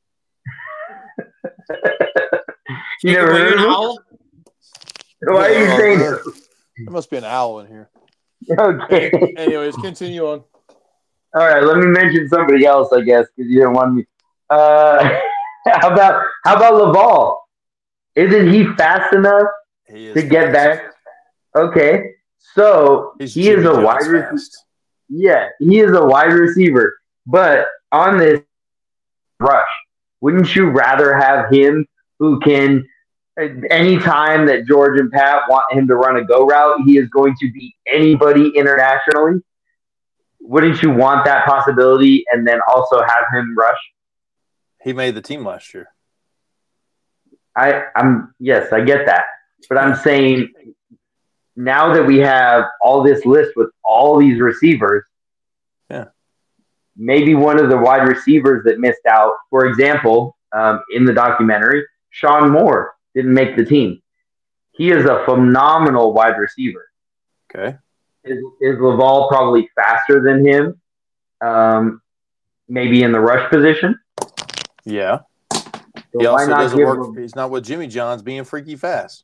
You never heard of him? Why are you uh, saying there, there must be an owl in here. Okay. Anyways, continue on. All right, let me mention somebody else, I guess, because you don't want me. Uh, how about how about Laval? Isn't he fast enough he is to fast. get back? Okay, so He's he Jimmy is a Jones wide receiver. fast. Yeah, he is a wide receiver. But on this rush, wouldn't you rather have him who can? Any time that George and Pat want him to run a go route, he is going to beat anybody internationally. Wouldn't you want that possibility and then also have him rush? He made the team last year. I, I'm yes, I get that. But I'm saying now that we have all this list with all these receivers, yeah, maybe one of the wide receivers that missed out, for example, um, in the documentary, Sean Moore didn't make the team. He is a phenomenal wide receiver. Okay. Is, is Laval probably faster than him? Um, maybe in the rush position? Yeah. So he also doesn't work. Him... He's not with Jimmy John's being freaky fast.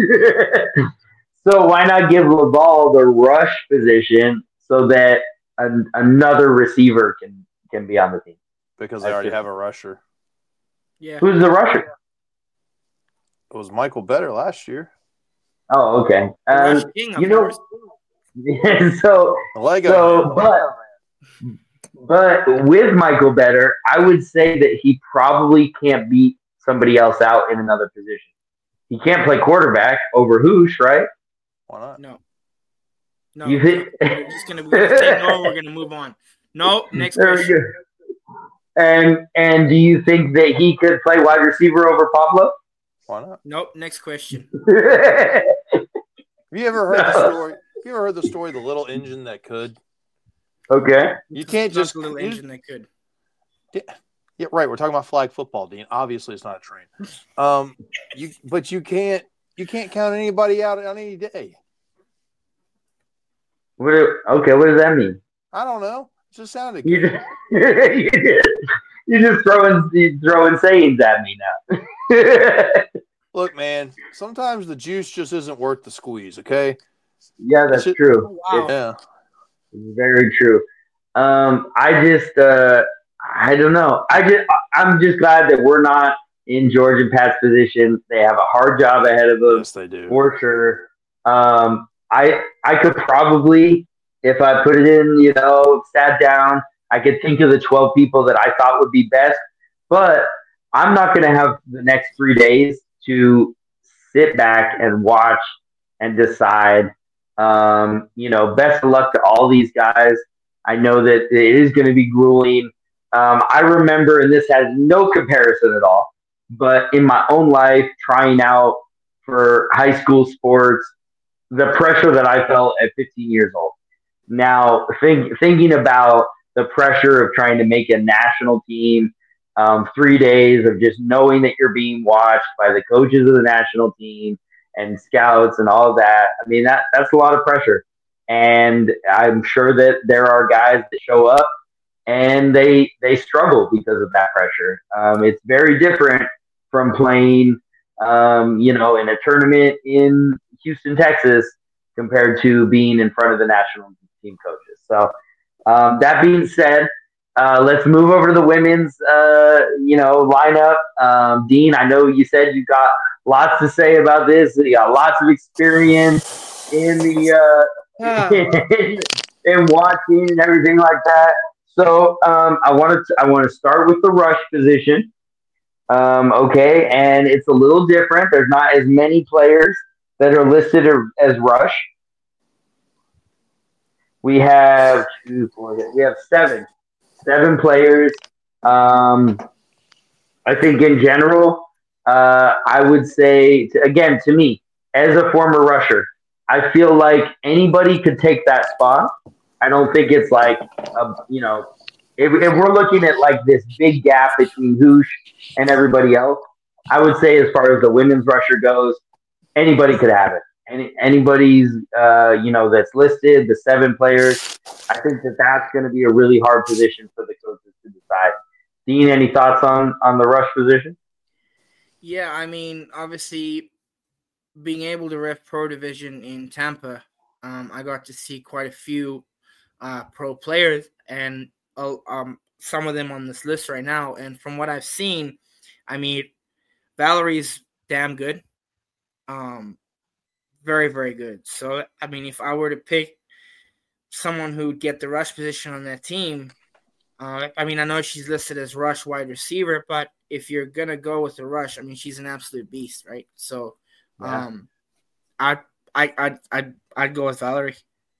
So why not give Laval the rush position so that an, another receiver can, can be on the team? Because they That's already just... have a rusher. Yeah. Who's the rusher? It was Michael Better last year. Oh, okay. Um, King, you know, so, Lego so but, but with Michael Better, I would say that he probably can't beat somebody else out in another position. He can't play quarterback over Hoosh, right? Why not? No. No. You think? We're just gonna, we're gonna say no. We're gonna move on. No. Next there question. And and do you think that he could play wide receiver over Pablo? Why not? Nope. Next question. Have you ever heard no. the story? Have you ever heard the story of the little engine that could? Okay. You can't it's just the little you, engine that could. Yeah, yeah, right. We're talking about flag football, Dean. Obviously, it's not a train. Um, you but you can't you can't count anybody out on any day. What? Okay. What does that mean? I don't know. It just sounded You good. just, you're just throwing throwing sayings at me now. Look, man, sometimes the juice just isn't worth the squeeze, okay? Yeah, that's just, true. Wow. Yeah. It's very true. Um, I just, uh, I don't know. I just, I'm just glad that we're not in George and Pat's position. They have a hard job ahead of them. Yes, they do. For sure. Um, I, I could probably, if I put it in, you know, sat down, I could think of the twelve people that I thought would be best, but I'm not going to have the next three days to sit back and watch and decide. Um, you know, best of luck to all these guys. I know that it is going to be grueling. Um, I remember, and this has no comparison at all, but in my own life, trying out for high school sports, the pressure that I felt at fifteen years old. Now, think, thinking about the pressure of trying to make a national team, um, three days of just knowing that you're being watched by the coaches of the national team and scouts and all of that. I mean, that that's a lot of pressure. And I'm sure that there are guys that show up and they they struggle because of that pressure. Um, it's very different from playing, um, you know, in a tournament in Houston, Texas, compared to being in front of the national team coaches. So um, that being said, uh, let's move over to the women's, uh, you know, lineup. Um, Dean, I know you said you got lots to say about this. You got lots of experience in the uh, Oh. in, in watching and everything like that. So um, I want to I want to start with the rush position. Um, okay, and it's a little different. There's not as many players that are listed as rush. We have two, four, we have seven, seven players. Um, I think in general, uh, I would say to, again to me as a former rusher, I feel like anybody could take that spot. I don't think it's like a, you know, if, if we're looking at like this big gap between Hoosh and everybody else, I would say as far as the women's rusher goes, anybody could have it. Any anybody's uh, you know that's listed, the seven players. I think that that's going to be a really hard position for the coaches to decide. Dean, any thoughts on on the rush position? Yeah, I mean, obviously, being able to ref pro division in Tampa, um, I got to see quite a few uh, pro players, and uh, um, some of them on this list right now. And from what I've seen, I mean, Valerie's damn good. Um, very, very good. So, I mean, if I were to pick someone who would get the rush position on that team, uh, I mean, I know she's listed as rush wide receiver, but if you're going to go with the rush, I mean, she's an absolute beast, right? So, Yeah. um, I, I, I, I'd, I'd go with Valerie.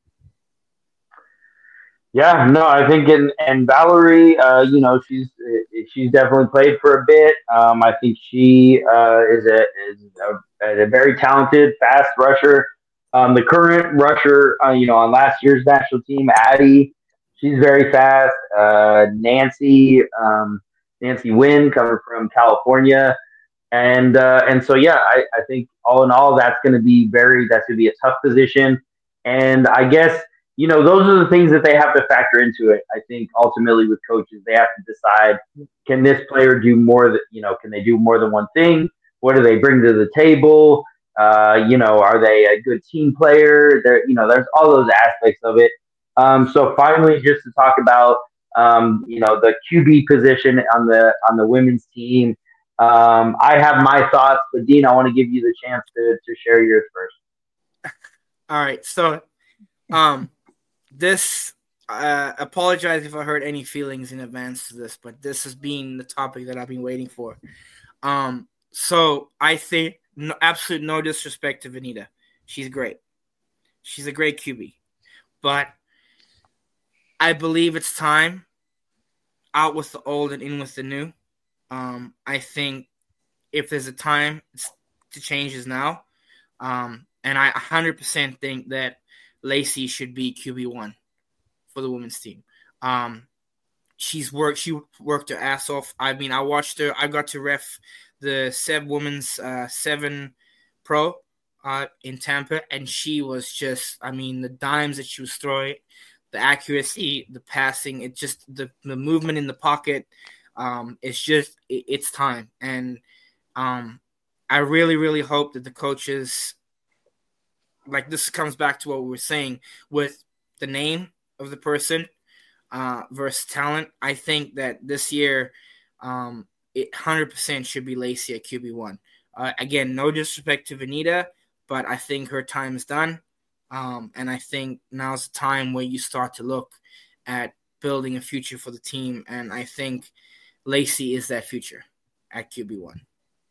Yeah, no, I think in and Valerie, uh, you know, she's she's definitely played for a bit. Um, I think she uh, is a is a, a very talented, fast rusher. Um, the current rusher, uh, you know, on last year's national team, Addie, she's very fast. Uh, Nancy, um, Nancy Wynn, coming from California, and uh, and so yeah, I, I think all in all, that's going to be very that's going to be a tough position, and I guess. You know, those are the things that they have to factor into it. I think ultimately with coaches, they have to decide, can this player do more that, you know, can they do more than one thing? What do they bring to the table? Uh, you know, are they a good team player? There, you know, there's all those aspects of it. Um, so finally, just to talk about, um, you know, the Q B position on the, on the women's team. Um, I have my thoughts, but Dean, I want to give you the chance to, to share yours first. All right. So, um, This, uh, apologize if I hurt any feelings in advance to this, but this has been the topic that I've been waiting for. Um, so I think no, absolute no disrespect to Vanita. She's great. She's a great Q B. But I believe it's time out with the old and in with the new. Um, I think if there's a time to change is now. Um, and I one hundred percent think that Lacey should be Q B one for the women's team. Um, she's worked. She worked her ass off. I mean, I watched her. I got to ref the Sev Women's uh, Seven Pro uh, in Tampa, and she was just. I mean, the dimes that she was throwing, the accuracy, the passing, it just the the movement in the pocket. Um, it's just it, it's time, and um, I really, really hope that the coaches. Like this comes back to what we were saying with the name of the person uh, versus talent. I think that this year, um, it one hundred percent should be Lacey at Q B one. Uh, again, no disrespect to Vanita, but I think her time is done. Um, and I think now's the time where you start to look at building a future for the team. And I think Lacey is that future at Q B one.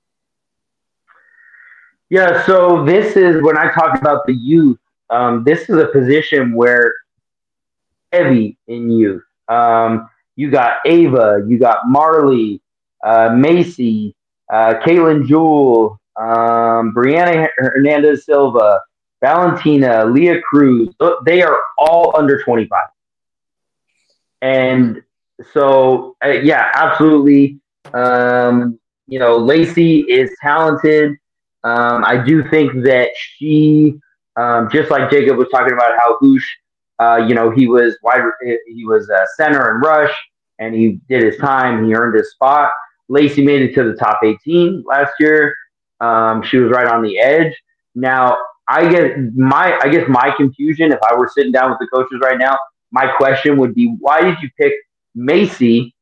Yeah, so this is when I talk about the youth. Um, this is a position where heavy in youth. Um, you got Ava, you got Marley, uh, Macy, uh, Caitlin Jewell, um, Brianna Hernandez Silva, Valentina, Leah Cruz. They are all under twenty-five. And so, uh, yeah, absolutely. Um, you know, Lacey is talented. Um, I do think that she, um, just like Jacob was talking about how Hoosh, uh, you know, he was wide, he was a center and rush, and he did his time. He earned his spot. Lacey made it to the top eighteen last year. Um, she was right on the edge. Now, I get my, I guess my confusion if I were sitting down with the coaches right now, my question would be, why did you pick Macy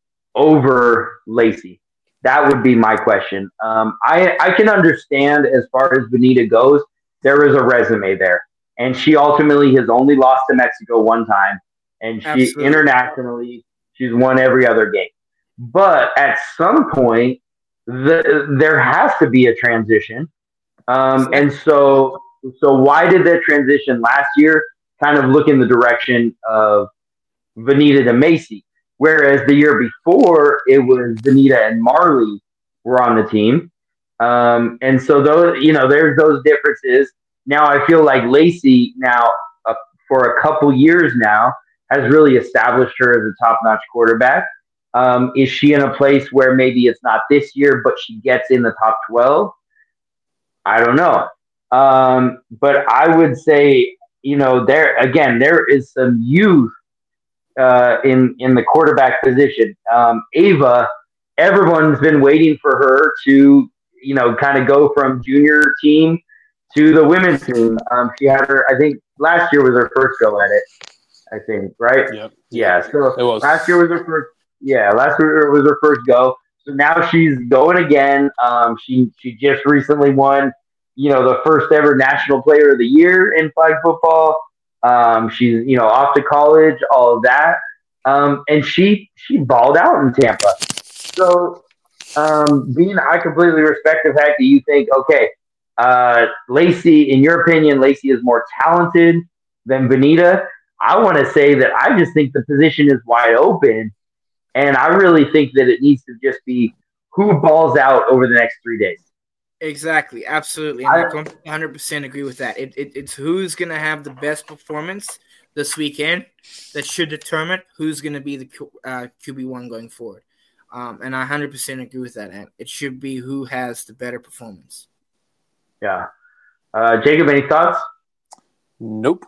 over Lacey? That would be my question. Um, I, I can understand as far as Benita goes, there is a resume there. And she ultimately has only lost to Mexico one time. And she Absolutely. internationally, she's won every other game. But at some point, the, there has to be a transition. Um, and so, so why did that transition last year kind of look in the direction of Vanita to Macy? Whereas the year before, it was Vanita and Marley were on the team. Um, and so those, you know, there's those differences. Now I feel like Lacey now uh, for a couple years now has really established her as a top-notch quarterback. Um, is she in a place where maybe it's not this year, but she gets in the top twelve? I don't know. Um, but I would say, you know, there again, there is some youth uh, in in the quarterback position. Um, Ava, everyone's been waiting for her to, you know, kind of go from junior team to the women's team. Um, she had her, I think, last year was her first go at it. I think, right? Yep. Yeah. So It was. last year was her first. Yeah, last year was her first go. So now she's going again. Um, she she just recently won, you know, the first ever National Player of the Year in flag football. Um, she's, you know, off to college, all of that. Um, and she she balled out in Tampa. So, um, being, I completely respect the fact that you think, okay, uh, Lacey, in your opinion, Lacey is more talented than Benita. I want to say that I just think the position is wide open. And I really think that it needs to just be who balls out over the next three days. Exactly, absolutely, and I, I- one hundred percent agree with that. It, it it's who's gonna have the best performance this weekend that should determine who's gonna be the Q- uh, Q B one going forward. Um, and I one hundred percent agree with that. And it should be who has the better performance. Yeah. Uh, Jacob, any thoughts? Nope.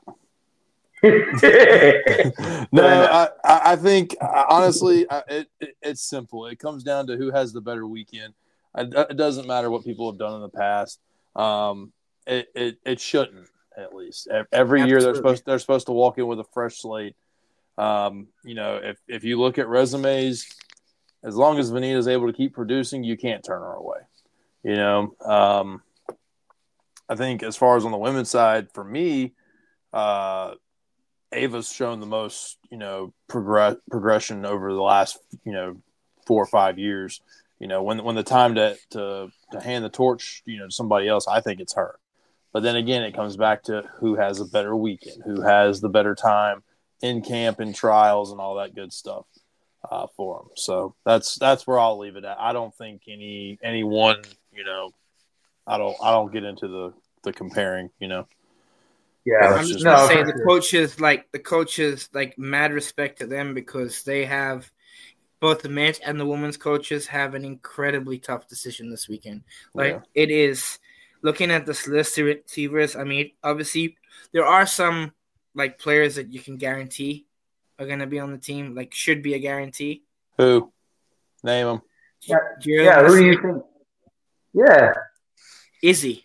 no, no, I, I think honestly, I, it, it, it's simple. It comes down to who has the better weekend. It doesn't matter what people have done in the past. Um, it, it it shouldn't, at least. Every Absolutely. year they're supposed they're supposed to walk in with a fresh slate. Um, you know, if if you look at resumes, as long as Vanita's able to keep producing, you can't turn her away. You know, um, I think as far as on the women's side, for me, uh, Ava's shown the most, you know, progress progression over the last, you know, four or five years. You know, when when the time to, to to hand the torch, you know, to somebody else, I think it's her. But then again, it comes back to who has a better weekend, who has the better time in camp and trials and all that good stuff uh, for them. So that's that's where I'll leave it at. I don't think any any one, you know, I don't I don't get into the the comparing, you know. Yeah, I'm just no, gonna say for the sure. coaches, like the coaches, like mad respect to them because they have both the men's and the women's coaches have an incredibly tough decision this weekend. Like Yeah. it is looking at this list of receivers. I mean, obviously there are some like players that you can guarantee are gonna be on the team, like should be a guarantee. Who? Name them. Yeah, Jerry yeah, who do Leslie, you think? Yeah. Izzy,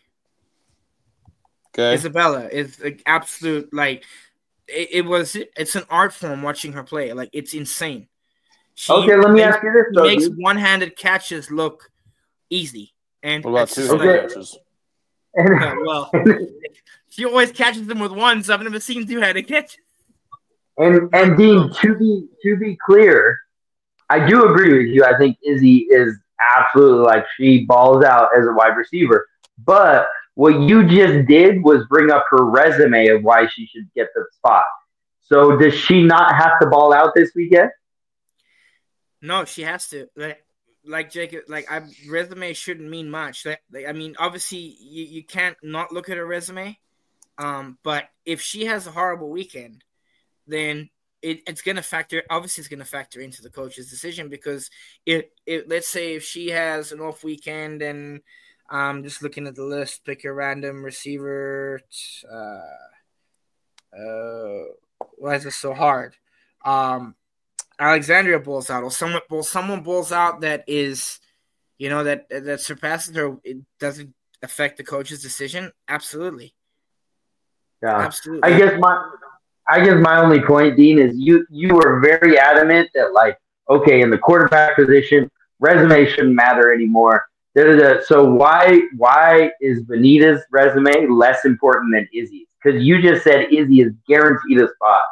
Okay. Isabella is like absolute like it, it was. It's an art form watching her play. Like it's insane. She Okay, let me makes, ask you this, she though, makes dude. one-handed catches look easy, and What about it's just two-handed Okay. like, catches? yeah, well, she always catches them with one, so I've never seen two-handed catches. And and Dean, to be to be clear, I do agree with you. I think Izzy is absolutely like she balls out as a wide receiver. But what you just did was bring up her resume of why she should get the spot. So does she not have to ball out this weekend? No, she has to. Like, like Jacob, like I resume shouldn't mean much. Like, like, I mean, obviously you, you can't not look at her resume. Um, but if she has a horrible weekend, then it, it's going to factor, obviously it's going to factor into the coach's decision, because if, if let's say if she has an off weekend and um, just looking at the list, pick a random receiver. Uh, uh, why is this so hard? Um, Alexandria balls out, or someone balls, someone balls out that is, you know, that that surpasses her. It doesn't affect the coach's decision. Absolutely. Yeah, absolutely. I guess my I guess my only point, Dean, is you you were very adamant that, like, okay, in the quarterback position, resume shouldn't matter anymore. Da-da-da. So why why is Benita's resume less important than Izzy's? Because you just said Izzy is guaranteed a spot.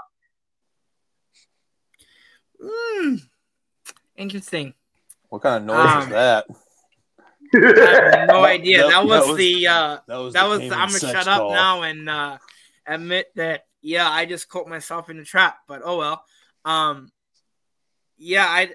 Mm, interesting. What kind of noise um, was that? I have no idea. That, that, was, that was the uh, that was. That the was the, I'm gonna shut call. up now and uh, admit that. Yeah, I just caught myself in the trap. But oh well. Um, yeah, I.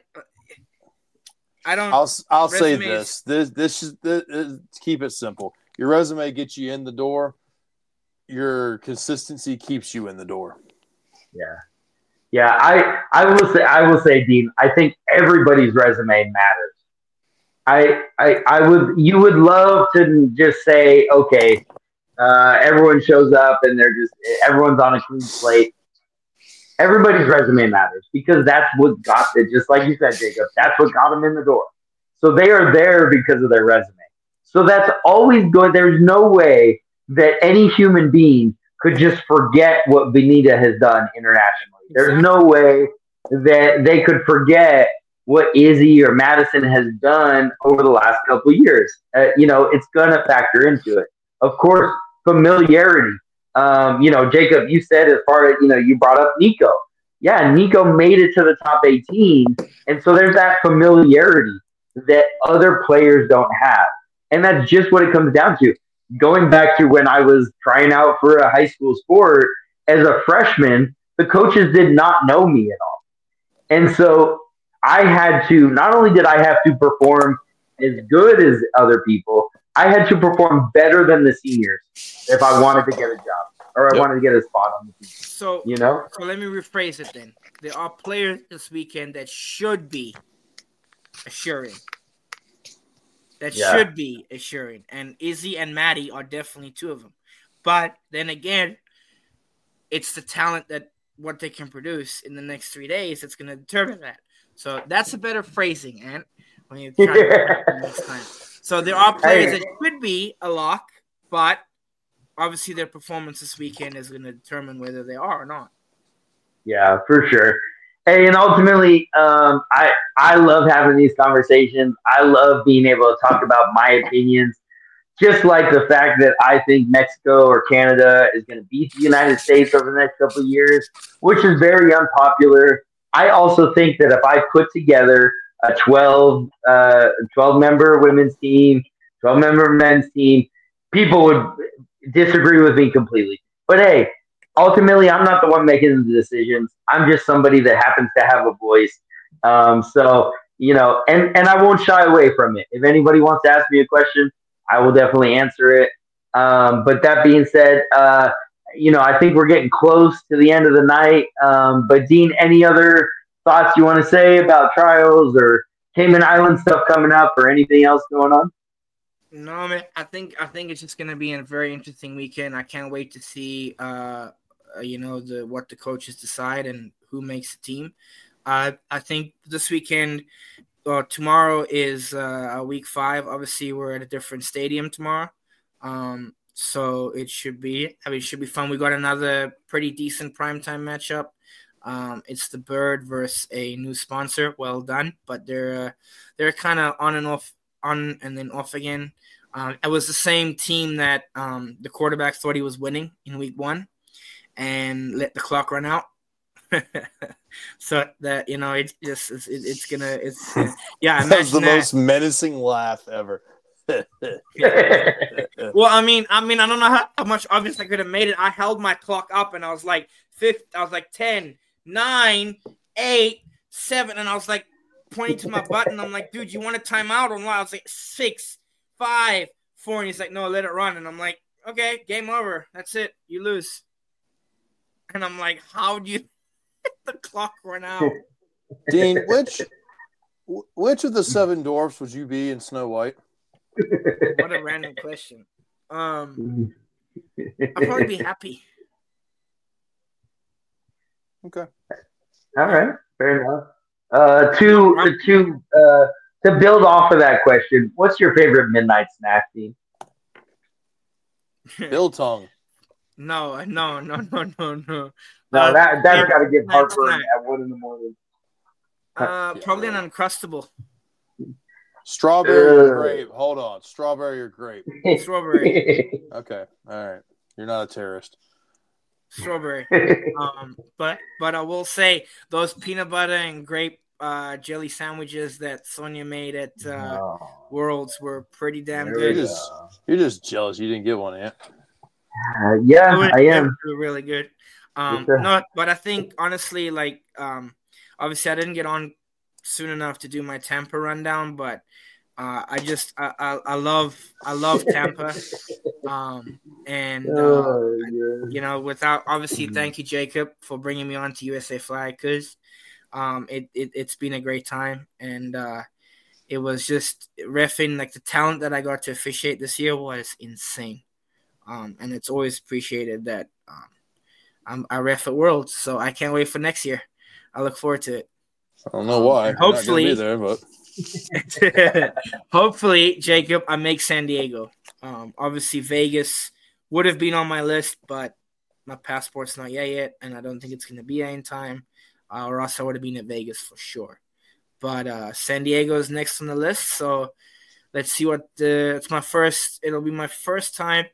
I don't. I'll I'll say this. This this is this, this, keep it simple. Your resume gets you in the door. Your consistency keeps you in the door. Yeah, yeah. I I will say I will say, Dean. I think everybody's resume matters. I I I would you would love to just say, okay, uh, everyone shows up and they're just everyone's on a clean slate. Everybody's resume matters, because that's what got it. Just like you said, Jacob, that's what got them in the door. So they are there because of their resume. So that's always good. There's no way that any human being could just forget what Benita has done internationally. There's no way that they could forget what Izzy or Madison has done over the last couple of years. Uh, you know, it's going to factor into it. Of course, familiarity. Um, you know, Jacob, you said as far as, you know, you brought up Nico. Yeah, Nico made it to the top eighteen. And so there's that familiarity that other players don't have. And that's just what it comes down to. Going back to when I was trying out for a high school sport as a freshman, the coaches did not know me at all. And so I had to, not only did I have to perform as good as other people, I had to perform better than the seniors if I wanted to get a job or I yep. wanted to get a spot on the team. So, you know? So let me rephrase it then. There are players this weekend that should be assuring. That yeah. should be assuring. And Izzy and Maddie are definitely two of them. But then again, it's the talent that what they can produce in the next three days that's going to determine that. So that's a better phrasing, Ant, when you're trying to next time. So there are players that could be a lock, but obviously their performance this weekend is going to determine whether they are or not. Yeah, for sure. Hey, and ultimately, um, I I love having these conversations. I love being able to talk about my opinions, just like the fact that I think Mexico or Canada is going to beat the United States over the next couple of years, which is very unpopular. I also think that if I put together a twelve, uh, twelve member women's team, twelve member men's team, people would disagree with me completely. But hey, ultimately, I'm not the one making the decisions. I'm just somebody that happens to have a voice. Um, so, you know, and, and I won't shy away from it. If anybody wants to ask me a question, I will definitely answer it. Um, but that being said, uh, you know, I think we're getting close to the end of the night. Um, but Dean, any other thoughts you want to say about trials or Cayman Island stuff coming up or anything else going on? No, man. I think I think it's just going to be a very interesting weekend. I can't wait to see, uh, you know, the what the coaches decide and who makes the team. Uh, I think this weekend, or tomorrow is uh, week five. Obviously, we're at a different stadium tomorrow, um, so it should be. I mean, it should be fun. We got another pretty decent primetime matchup. Um, it's the Bird versus a new sponsor. Well done, but they're uh, they're kind of on and off, on and then off again. Um, it was the same team that um, the quarterback thought he was winning in week one, and let the clock run out. So that, you know, it's just it's, it's gonna it's uh, yeah. That was the that. most menacing laugh ever. Well, I mean, I mean, I don't know how, how much obvious I could have made it. I held my clock up and I was like fifth. I was like ten, nine, eight, seven, and I was like pointing to my button. I'm like, dude, you want a timeout or not? I was like six, five, four, and he's like, no, let it run. And I'm like, okay, game over. That's it. You lose. And I'm like, how do you? The clock ran out. Dean, which which of the seven dwarfs would you be in Snow White? What a random question. Um, I'll probably be happy. Okay. All right, fair enough. Uh, to to uh, to build off of that question, what's your favorite midnight snack, Dean? Biltong. No, no, no, no, no, no. No, Uh, that that's got to give midnight heartburn snack. at one in the morning. Uh, Yeah, probably really. an Uncrustable. Strawberry or Ugh. grape? Hold on. Strawberry or grape? Strawberry. Okay. All right. You're not a terrorist. Strawberry. Um, but but I will say those peanut butter and grape uh, jelly sandwiches that Sonia made at uh, Oh, Worlds were pretty damn there we You're good. go. just you're just jealous you didn't get one yet. Uh, yeah, They were- I they am. were really good. Um, Yes, sir. no, but I think honestly, like, um, obviously I didn't get on soon enough to do my Tampa rundown, but uh, I just I, I, I love I love Tampa, um, and uh, Oh, yeah. you know, without obviously, thank you Jacob for bringing me on to U S A Flag because um, it, it it's been a great time, and uh, it was just reffing like the talent that I got to officiate this year was insane, um, and it's always appreciated that um, I'm I ref at Worlds, so I can't wait for next year. I look forward to it. I don't know why. and You're not hopefully- gonna be there, but Hopefully, Jacob, I make San Diego. Um, obviously, Vegas would have been on my list, but my passport's not yet yet, and I don't think it's going to be in time, uh, or else I would have been at Vegas for sure. But uh, San Diego is next on the list, so let's see what the. It's my first. It'll be my first time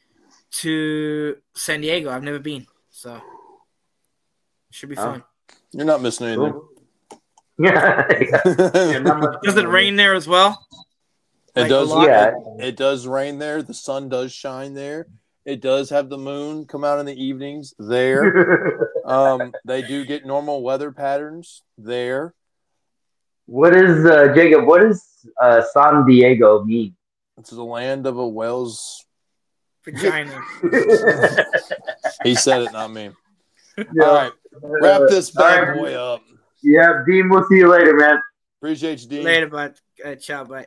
to San Diego. I've never been, so should be Oh. fun. you're not missing anything. Cool. Yeah. Yeah, not much Does it rain there as well? It Like, does. a lot? Yeah. It, it does rain there. The sun does shine there. It does have the moon come out in the evenings there. Um, they do get normal weather patterns there. What is uh, Jacob? What does uh, San Diego mean? It's the land of a whale's. Vagina. He said it, not me. Yeah. All right, wrap this bad All right. boy up. Yeah, Dean. We'll see you later, man. Appreciate you, Dean. Later, bud. Uh, ciao, bye.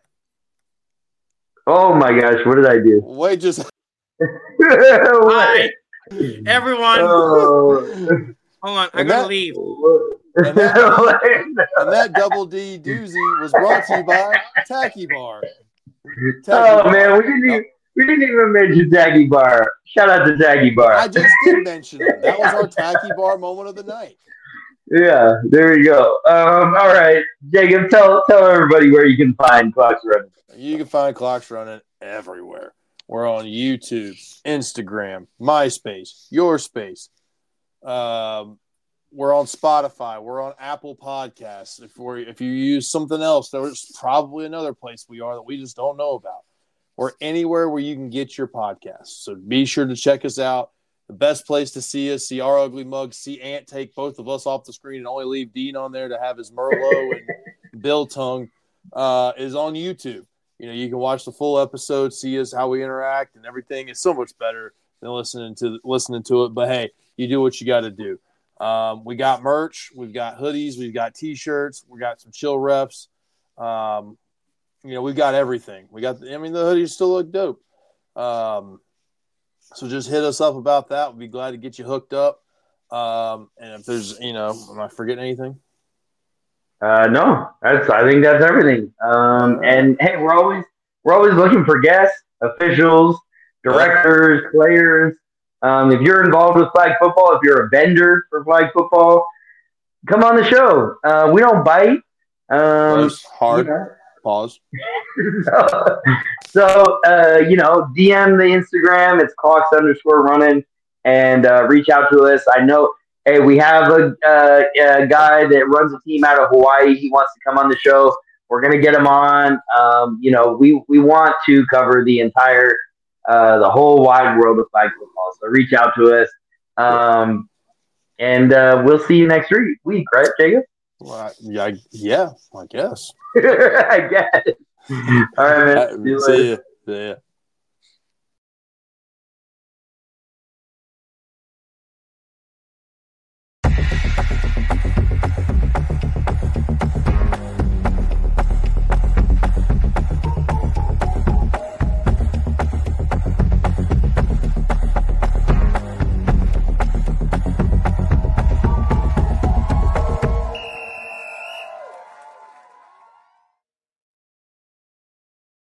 Oh my gosh, what did I do? Wait, just Hi, everyone. Oh. Hold on, I And gotta that- leave. and that, and that double D doozy was brought to you by Tacky Bar. Tacky Oh Bar. man, we didn't even we didn't even mention Taggy Bar. Shout out to Taggy Bar. I just did mention it. That was our Tacky Bar moment of the night. Yeah, there we go. Um, all right, Jacob, tell tell everybody where you can find Clocks Running. You can find Clocks Running everywhere. We're on YouTube, Instagram, MySpace, Your Space. Um, we're on Spotify. We're on Apple Podcasts. If we if you use something else, there's probably another place we are that we just don't know about. We're anywhere where you can get your podcasts. So be sure to check us out. The best place to see us, see our ugly mugs, see Ant take both of us off the screen and only leave Dean on there to have his Merlot and Biltong, uh, is on YouTube. You know, you can watch the full episode, see us, how we interact and everything. It's so much better than listening to listening to it. But hey, you do what you got to do. Um, we got merch, we've got hoodies, we've got t-shirts, we got some chill refs. Um, you know, we've got everything. We got, I mean, the hoodies still look dope. Um, so just hit us up about that. We'll be glad to get you hooked up. Um, and if there's, you know, am I forgetting anything? Uh, no, that's I think that's everything. Um, and hey, we're always we're always looking for guests, officials, directors, players. Um, if you're involved with flag football, if you're a vendor for flag football, come on the show. Uh, we don't bite. Um, First, hard you know. pause. so, so uh, you know, D M the Instagram. It's clocks underscore running, and uh, reach out to us. I know. Hey, we have a, uh, a guy that runs a team out of Hawaii. He wants to come on the show. We're gonna get him on. Um, you know, we we want to cover the entire, uh, the whole wide world of flag football. So reach out to us, um, and uh, we'll see you next week. Week, right, Jacob? Well, yeah, I, yeah, I guess. I guess. All right, man. Uh, See you later. see ya. See ya.